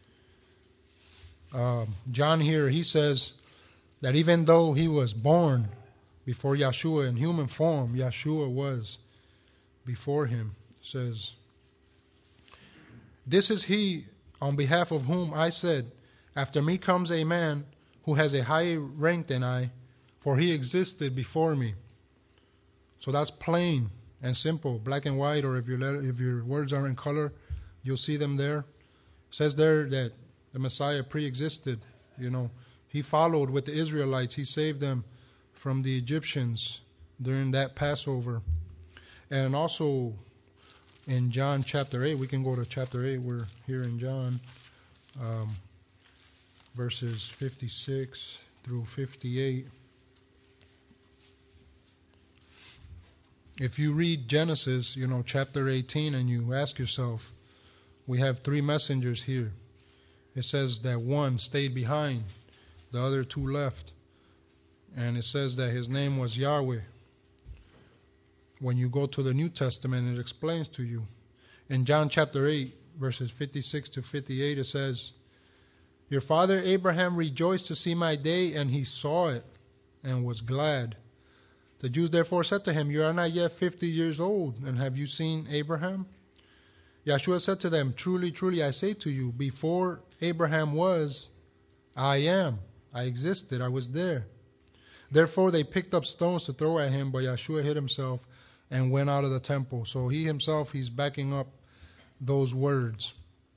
Um, John here, he says that even though he was born before Yeshua in human form, Yeshua was before him. It says, "This is he on behalf of whom I said, after me comes a man who has a higher rank than I, for he existed before me." So that's plain and simple, black and white, or if your letter, if your words are in color, you'll see them there. It says there that the Messiah pre-existed. You know, he followed with the Israelites. He saved them from the Egyptians during that Passover. And also in John chapter eight, we can go to chapter eight. We're here in John, um, verses fifty-six through fifty-eight. If you read Genesis, you know, chapter eighteen, and you ask yourself, we have three messengers here. It says that one stayed behind, the other two left. And it says that his name was Yahweh. When you go to the New Testament, it explains to you. In John chapter eight, verses fifty-six to fifty-eight, it says, "Your father Abraham rejoiced to see my day, and he saw it and was glad. The Jews therefore said to him, 'You are not yet fifty years old, and have you seen Abraham?' Yeshua said to them, 'Truly, truly, I say to you, before Abraham was, I am. I existed. I was there.' Therefore they picked up stones to throw at him, but Yeshua hid himself and went out of the temple." So he himself, he's backing up those words.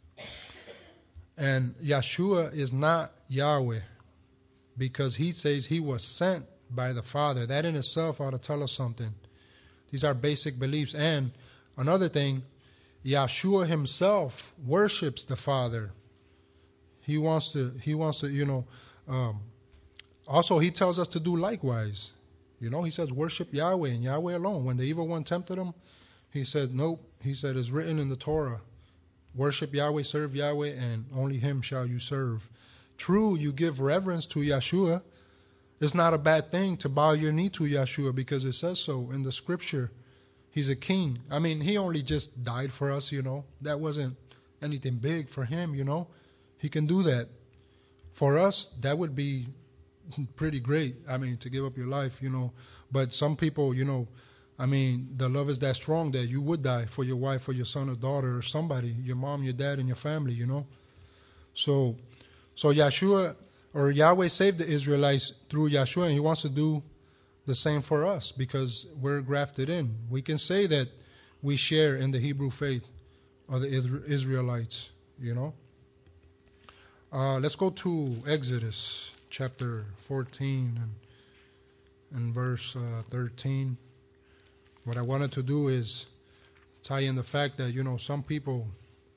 And Yeshua is not Yahweh, because he says he was sent by the Father. That in itself ought to tell us something. These are basic beliefs. And another thing, Yeshua himself worships the Father. He wants to, he wants to, you know, um, also he tells us to do likewise. You know, he says worship Yahweh and Yahweh alone. When the evil one tempted him, he said, nope. He said, it's written in the Torah, worship Yahweh, serve Yahweh, and only him shall you serve. True, you give reverence to Yeshua. It's not a bad thing to bow your knee to Yeshua, because it says so in the scripture. He's a king. I mean, he only just died for us, you know. That wasn't anything big for him, you know. He can do that. For us, that would be pretty great. I mean, to give up your life, you know. But some people, you know, I mean, the love is that strong that you would die for your wife or your son or daughter or somebody, your mom, your dad, and your family, you know. So, so Yeshua or Yahweh saved the Israelites through Yeshua, and he wants to do the same for us because we're grafted in. We can say that we share in the Hebrew faith of the Israelites, you know. Uh, let's go to Exodus chapter fourteen and, and verse uh, thirteen. What I wanted to do is tie in the fact that, you know, some people,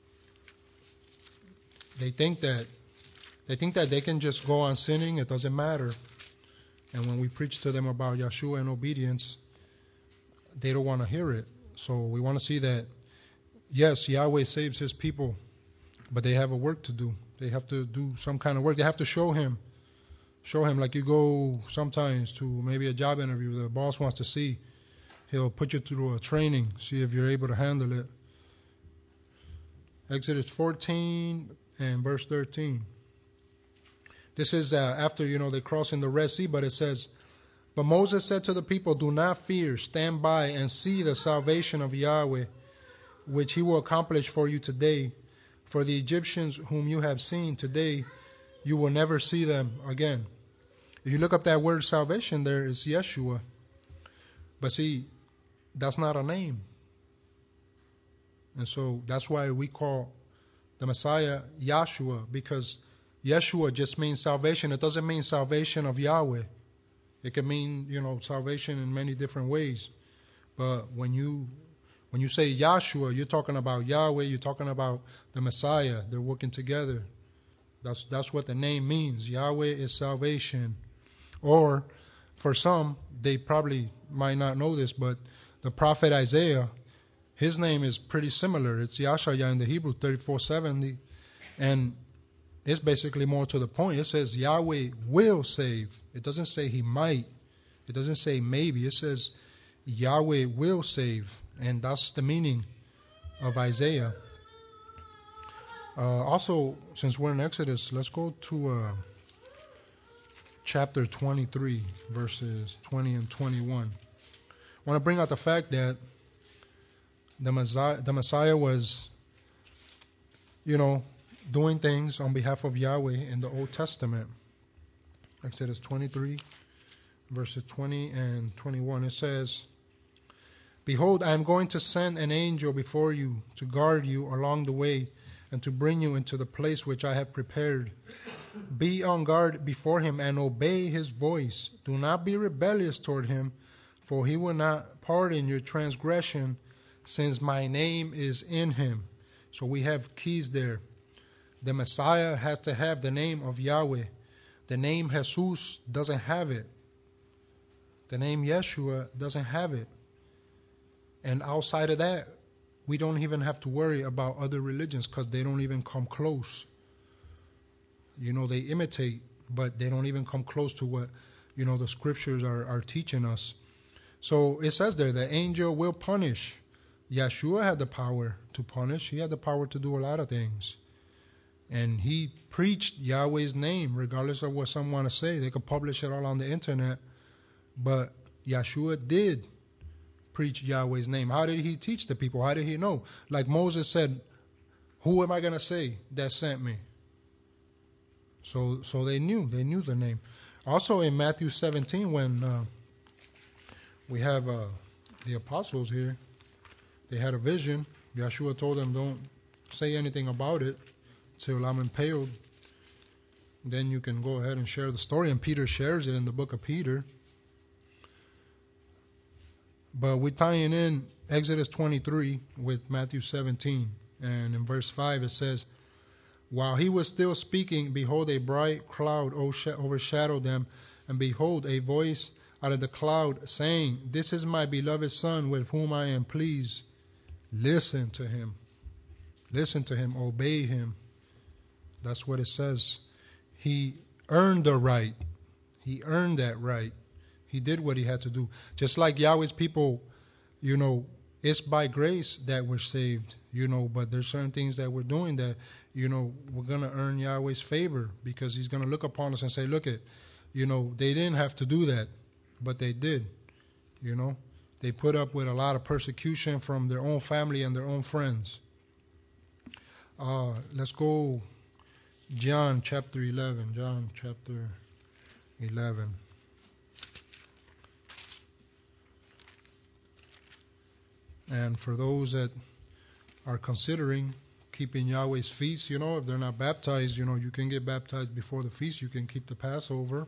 they think that they think that they can just go on sinning. It doesn't matter. And when we preach to them about Yeshua and obedience, they don't want to hear it. So we want to see that, yes, Yahweh saves his people, but they have a work to do. They have to do some kind of work. They have to show him. Show him, like you go sometimes to maybe a job interview. The boss wants to see. He'll put you through a training, see if you're able to handle it. Exodus fourteen and verse thirteen. This is uh, after, you know, they cross in the Red Sea, but it says, "But Moses said to the people, do not fear, stand by and see the salvation of Yahweh, which he will accomplish for you today. For the Egyptians whom you have seen today, you will never see them again." If you look up that word salvation there, it's Yeshua. But see, that's not a name. And so that's why we call the Messiah Yahshua, because Yeshua just means salvation. It doesn't mean salvation of Yahweh. It can mean, you know, salvation in many different ways. But when you when you say Yahshua, you're talking about Yahweh, you're talking about the Messiah. They're working together. That's that's what the name means. Yahweh is salvation. Or for some, they probably might not know this, but the prophet Isaiah, his name is pretty similar. It's Yashaya in the Hebrew, thirty-four seventy. And it's basically more to the point. It says Yahweh will save. It doesn't say he might. It doesn't say maybe. It says Yahweh will save. And that's the meaning of Isaiah. Uh, also, since we're in Exodus, let's go to uh, chapter twenty-three, verses twenty and twenty-one. I want to bring out the fact that the Messiah, the Messiah was, you know, doing things on behalf of Yahweh in the Old Testament. Exodus twenty-three, verses twenty and twenty-one. It says, "Behold, I am going to send an angel before you to guard you along the way and to bring you into the place which I have prepared. Be on guard before him and obey his voice. Do not be rebellious toward him, for he will not pardon your transgression, since my name is in him." So we have keys there. The Messiah has to have the name of Yahweh. The name Jesus doesn't have it. The name Yeshua doesn't have it. And outside of that, we don't even have to worry about other religions because they don't even come close. You know, they imitate, but they don't even come close to what, you know, the scriptures are, are teaching us. So it says there, the angel will punish. Yeshua had the power to punish. He had the power to do a lot of things. And he preached Yahweh's name, regardless of what some want to say. They could publish it all on the internet. But Yeshua did preach Yahweh's name. How did he teach the people? How did he know? Like Moses said, who am I going to say that sent me? So so they knew. They knew the name. Also in Matthew seventeen, when uh, we have uh, the apostles here, they had a vision. Yeshua told them, don't say anything about it till I'm impaled. Then you can go ahead and share the story. And Peter shares it in the book of Peter. But we're tying in Exodus twenty-three with Matthew seventeen. And in verse five it says, "While he was still speaking, behold, a bright cloud overshadowed them. And behold, a voice out of the cloud saying, 'This is my beloved Son with whom I am pleased. Listen to him.'" Listen to him. Obey him. That's what it says. He earned the right. He earned that right. He did what he had to do. Just like Yahweh's people, you know, it's by grace that we're saved, you know, but there's certain things that we're doing that, you know, we're going to earn Yahweh's favor because he's going to look upon us and say, look it, you know, they didn't have to do that, but they did, you know. They put up with a lot of persecution from their own family and their own friends. Uh, let's go John chapter eleven. John chapter eleven. And for those that are considering keeping Yahweh's feast, you know, if they're not baptized, you know, you can get baptized before the feast. You can keep the Passover.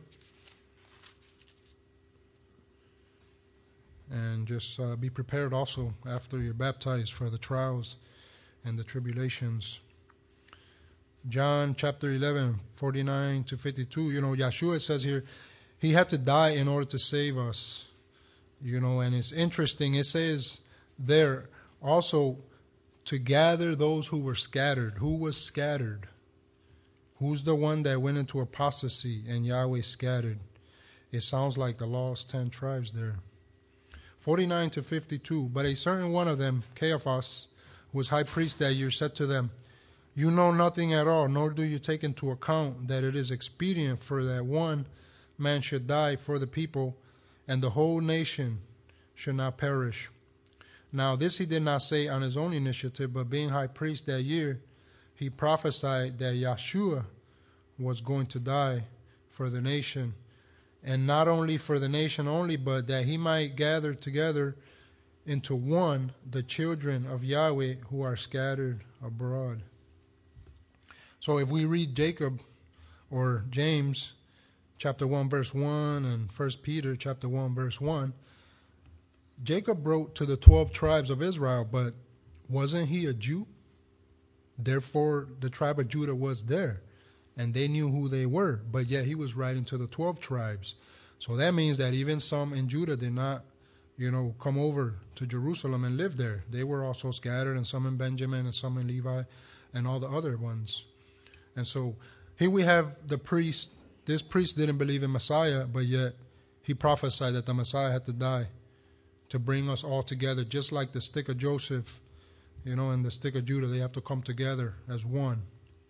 And just uh, be prepared also after you're baptized for the trials and the tribulations. John chapter eleven, forty-nine to fifty-two, you know, Yeshua says here, he had to die in order to save us. You know, and it's interesting, it says there also to gather those who were scattered. Who was scattered? Who's the one that went into apostasy and Yahweh scattered? It sounds like the lost ten tribes there. forty-nine to fifty-two, but a certain one of them, Caiaphas, who was high priest that year, said to them, you know nothing at all, nor do you take into account that it is expedient for that one man should die for the people, and the whole nation should not perish. Now this he did not say on his own initiative, but being high priest that year, he prophesied that Yeshua was going to die for the nation. And not only for the nation only, but that he might gather together into one the children of Yahweh who are scattered abroad. So if we read Jacob or James chapter one verse one and First Peter chapter one verse one, Jacob wrote to the twelve tribes of Israel, but wasn't he a Jew? Therefore the tribe of Judah was there, and they knew who they were, but yet he was writing to the twelve tribes. So that means that even some in Judah did not, you know, come over to Jerusalem and live there. They were also scattered, and some in Benjamin and some in Levi and all the other ones. And so here we have the priest. This priest didn't believe in Messiah, but yet he prophesied that the Messiah had to die to bring us all together, just like the stick of Joseph, you know, and the stick of Judah. They have to come together as one.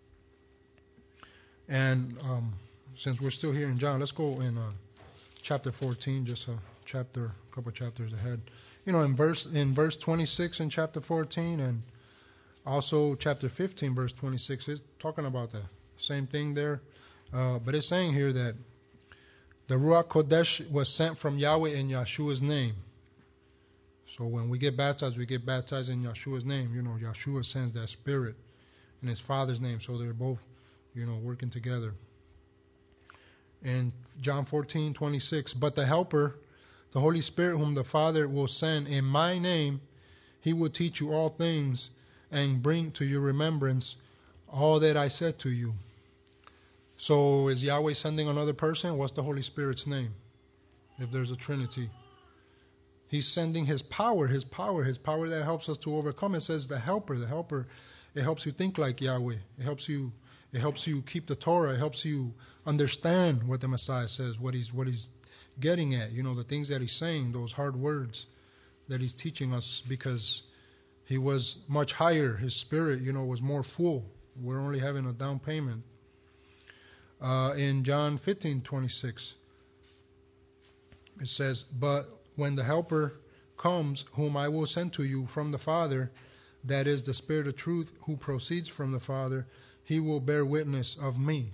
And um, since we're still here in John, let's go in uh, chapter fourteen, just a chapter, a couple chapters ahead. You know, in verse in verse twenty-six in chapter fourteen, and also chapter fifteen, verse twenty-six, is talking about the same thing there. Uh, but it's saying here that the Ruach Kodesh was sent from Yahweh in Yeshua's name. So when we get baptized, we get baptized in Yeshua's name. You know, Yeshua sends that Spirit in His Father's name. So they're both, you know, working together. In John fourteen, twenty-six, but the Helper, the Holy Spirit, whom the Father will send in my name, He will teach you all things and bring to your remembrance all that I said to you. So is Yahweh sending another person? What's the Holy Spirit's name? If there's a Trinity. He's sending His power, His power, His power that helps us to overcome. It says the Helper, the Helper, it helps you think like Yahweh. It helps you It helps you keep the Torah. It helps you understand what the Messiah says, what he's what he's getting at. You know, the things that he's saying, those hard words that he's teaching us, because he was much higher. His spirit, you know, was more full. We're only having a down payment. Uh, in John fifteen, twenty-six, it says, but when the Helper comes, whom I will send to you from the Father, that is the Spirit of truth, who proceeds from the Father, He will bear witness of me.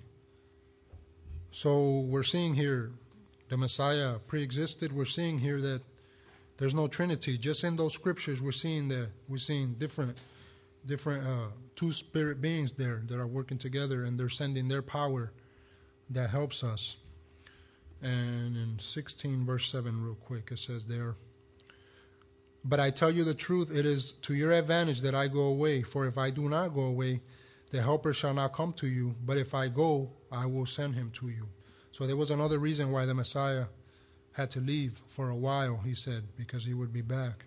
So we're seeing here the Messiah pre-existed. We're seeing here that there's no Trinity. Just in those scriptures, we're seeing that we're seeing different, different uh, two spirit beings there that are working together, and they're sending their power that helps us. And in sixteen, verse seven, real quick, it says there, but I tell you the truth, it is to your advantage that I go away. For if I do not go away, the Helper shall not come to you, but if I go, I will send him to you. So there was another reason why the Messiah had to leave for a while, he said, because he would be back.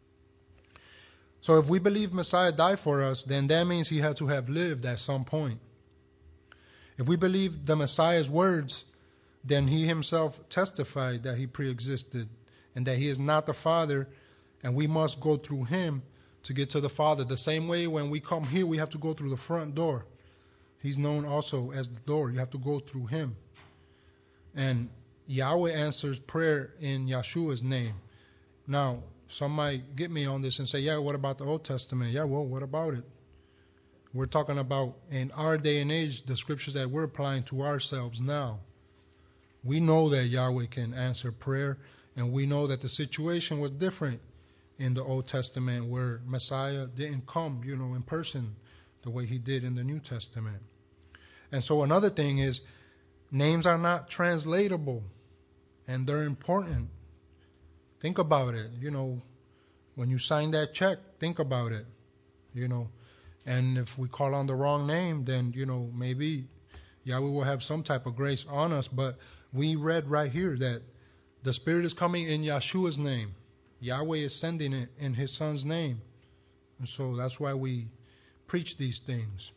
So if we believe Messiah died for us, then that means he had to have lived at some point. If we believe the Messiah's words, then he himself testified that he pre-existed and that he is not the Father, and we must go through him to get to the Father. The same way when we come here, we have to go through the front door. He's known also as the door. You have to go through him. And Yahweh answers prayer in Yeshua's name. Now, some might get me on this and say, yeah, what about the Old Testament? Yeah, well, what about it? We're talking about in our day and age, the scriptures that we're applying to ourselves now. We know that Yahweh can answer prayer, and we know that the situation was different in the Old Testament, where Messiah didn't come, you know, in person the way he did in the New Testament. And so another thing is, names are not translatable, and they're important. Think about it. You know, when you sign that check, think about it. You know, and if we call on the wrong name, then, you know, maybe Yahweh will have some type of grace on us. But we read right here that the Spirit is coming in Yeshua's name. Yahweh is sending it in his Son's name. And so that's why we preach these things.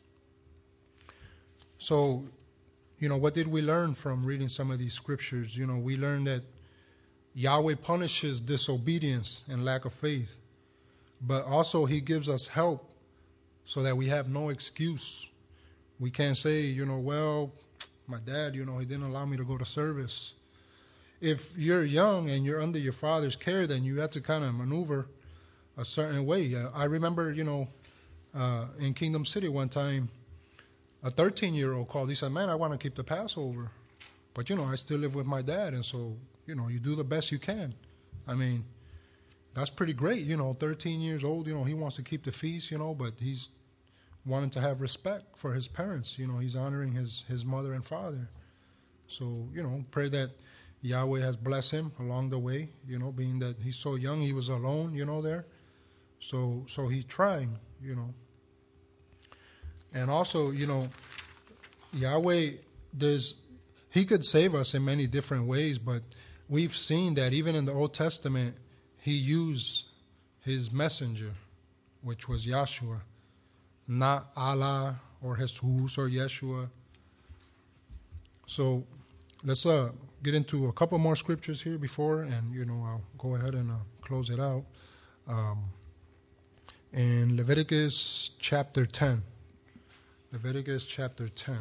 So, you know, what did we learn from reading some of these scriptures? You know, we learned that Yahweh punishes disobedience and lack of faith. But also he gives us help so that we have no excuse. We can't say, you know, well, my dad, you know, he didn't allow me to go to service. If you're young and you're under your father's care, then you have to kind of maneuver a certain way. Uh, I remember, you know, uh, in Kingdom City one time, a thirteen-year-old called. He said, man, I want to keep the Passover. But, you know, I still live with my dad. And so, you know, you do the best you can. I mean, that's pretty great. You know, thirteen years old, you know, he wants to keep the feast, you know, but he's wanting to have respect for his parents. You know, he's honoring his, his mother and father. So, you know, pray that Yahweh has blessed him along the way, you know, being that he's so young, he was alone, you know, there. So, so he's trying, you know. And also, you know, Yahweh, there's, he could save us in many different ways, but we've seen that even in the Old Testament, he used his messenger, which was Yahshua, not Allah or Jesus or Yeshua. So let's uh, get into a couple more scriptures here before, and, you know, I'll go ahead and uh, close it out. Um, in Leviticus chapter ten. Leviticus chapter ten.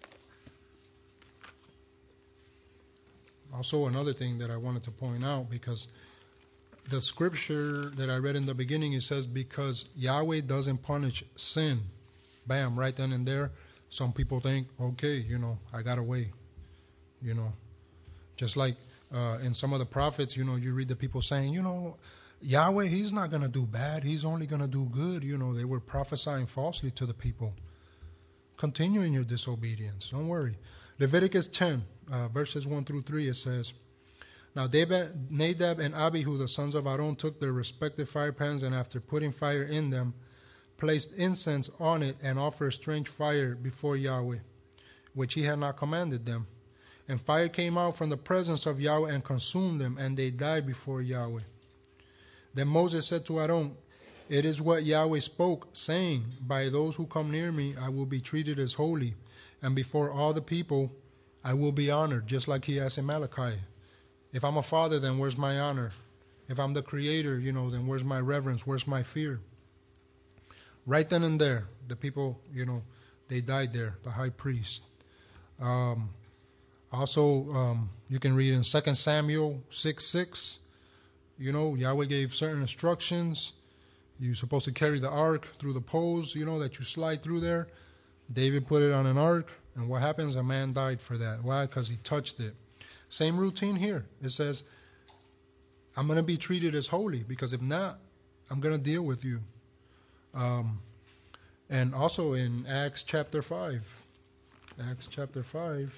Also, another thing that I wanted to point out, because the scripture that I read in the beginning, it says, because Yahweh doesn't punish sin. Bam, right then and there. Some people think, okay, you know, I got away. You know, just like uh, in some of the prophets, you know, you read the people saying, you know, Yahweh, he's not going to do bad. He's only going to do good. You know, they were prophesying falsely to the people. Continue in your disobedience. Don't worry. Leviticus ten, uh, verses one through three, it says, now Nadab and Abihu, the sons of Aaron, took their respective fire pans, and after putting fire in them, placed incense on it and offered a strange fire before Yahweh, which he had not commanded them. And fire came out from the presence of Yahweh and consumed them, and they died before Yahweh. Then Moses said to Aaron, it is what Yahweh spoke, saying, by those who come near me I will be treated as holy, and before all the people I will be honored, just like he asked in Malachi. If I'm a father, then where's my honor? If I'm the creator, you know, then where's my reverence? Where's my fear? Right then and there, the people, you know, they died there, the high priest. Um, also, um, you can read in Second Samuel six six, you know, Yahweh gave certain instructions. You're supposed to carry the ark through the poles, you know, that you slide through there. David put it on an ark, and what happens? A man died for that. Why? Because he touched it. Same routine here. It says, I'm going to be treated as holy, because if not, I'm going to deal with you. Um, and also in Acts chapter five. Acts chapter five.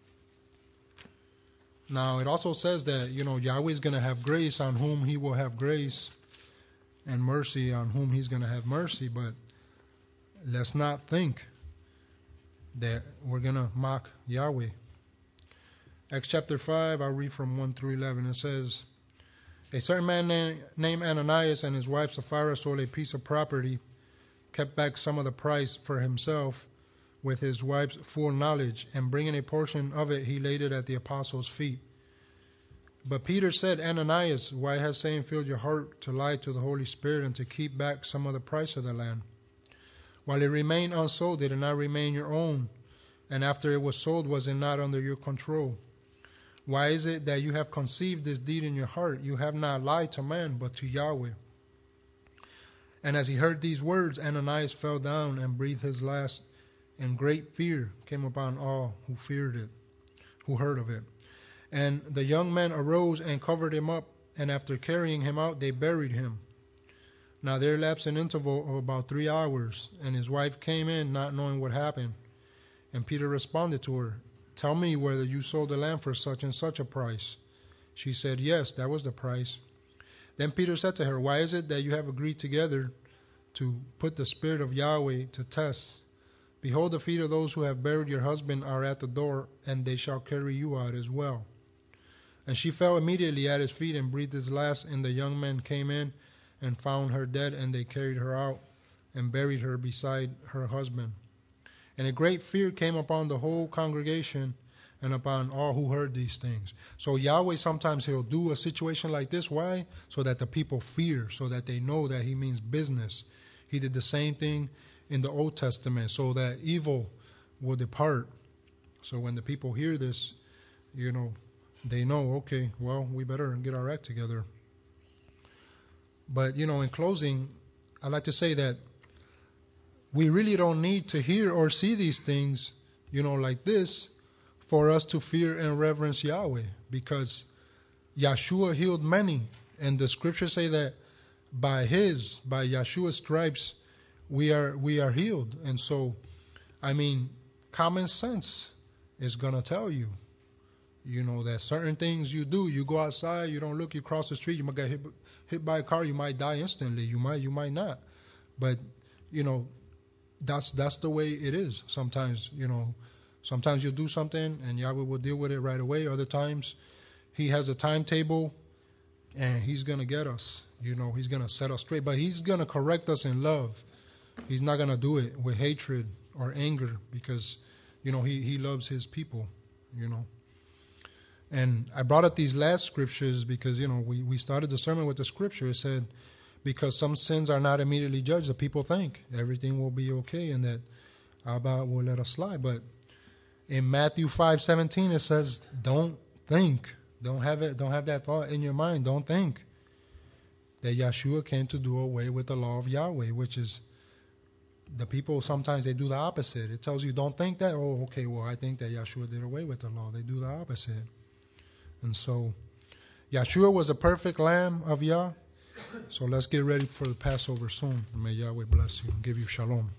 Now, it also says that, you know, Yahweh is going to have grace on whom he will have grace, and mercy on whom he's going to have mercy. But let's not think that we're going to mock Yahweh. Acts chapter five, I'll read from one through eleven. It says, a certain man named, named Ananias and his wife Sapphira sold a piece of property, kept back some of the price for himself with his wife's full knowledge, and bringing a portion of it, he laid it at the apostles' feet. But Peter said, Ananias, why has Satan filled your heart to lie to the Holy Spirit and to keep back some of the price of the land? While it remained unsold, did it not remain your own? And after it was sold, was it not under your control? Why is it that you have conceived this deed in your heart? You have not lied to man, but to Yahweh. And as he heard these words, Ananias fell down and breathed his last, and great fear came upon all who feared it, who heard of it. And the young men arose and covered him up, and after carrying him out, they buried him. Now there elapsed an interval of about three hours, and his wife came in, not knowing what happened. And Peter responded to her, "Tell me whether you sold the land for such and such a price." She said, "Yes, that was the price." Then Peter said to her, "Why is it that you have agreed together to put the Spirit of Yahweh to test? Behold, the feet of those who have buried your husband are at the door, and they shall carry you out as well." And she fell immediately at his feet and breathed his last, and the young men came in and found her dead, and they carried her out and buried her beside her husband. And a great fear came upon the whole congregation and upon all who heard these things. So Yahweh, sometimes he'll do a situation like this. Why? So that the people fear, so that they know that he means business. He did the same thing in the Old Testament, so that evil will depart. So when the people hear this, you know, they know, okay, well, we better get our act together. But, you know, in closing, I'd like to say that we really don't need to hear or see these things, you know, like this, for us to fear and reverence Yahweh, because Yeshua healed many, and the scriptures say that by his, by Yeshua's stripes, we are we are healed. And so, I mean, common sense is gonna tell you, you know, that certain things you do, you go outside, you don't look, you cross the street, you might get hit, hit by a car, you might die instantly, you might, you might not, but you know, that's that's the way it is. Sometimes, you know. Sometimes you'll do something and Yahweh will deal with it right away. Other times he has a timetable and he's going to get us. You know, he's going to set us straight. But he's going to correct us in love. He's not going to do it with hatred or anger because, you know, he, he loves his people, you know. And I brought up these last scriptures because, you know, we, we started the sermon with the scripture. It said, because some sins are not immediately judged, the people think everything will be okay and that Abba will let us slide. But in Matthew five seventeen, it says, "Don't think, don't have it, don't have that thought in your mind. Don't think that Yeshua came to do away with the law of Yahweh," which is the people sometimes they do the opposite. It tells you, "Don't think that." Oh, okay, well, I think that Yeshua did away with the law. They do the opposite, and so Yeshua was a perfect Lamb of Yah. So let's get ready for the Passover soon. May Yahweh bless you and give you shalom.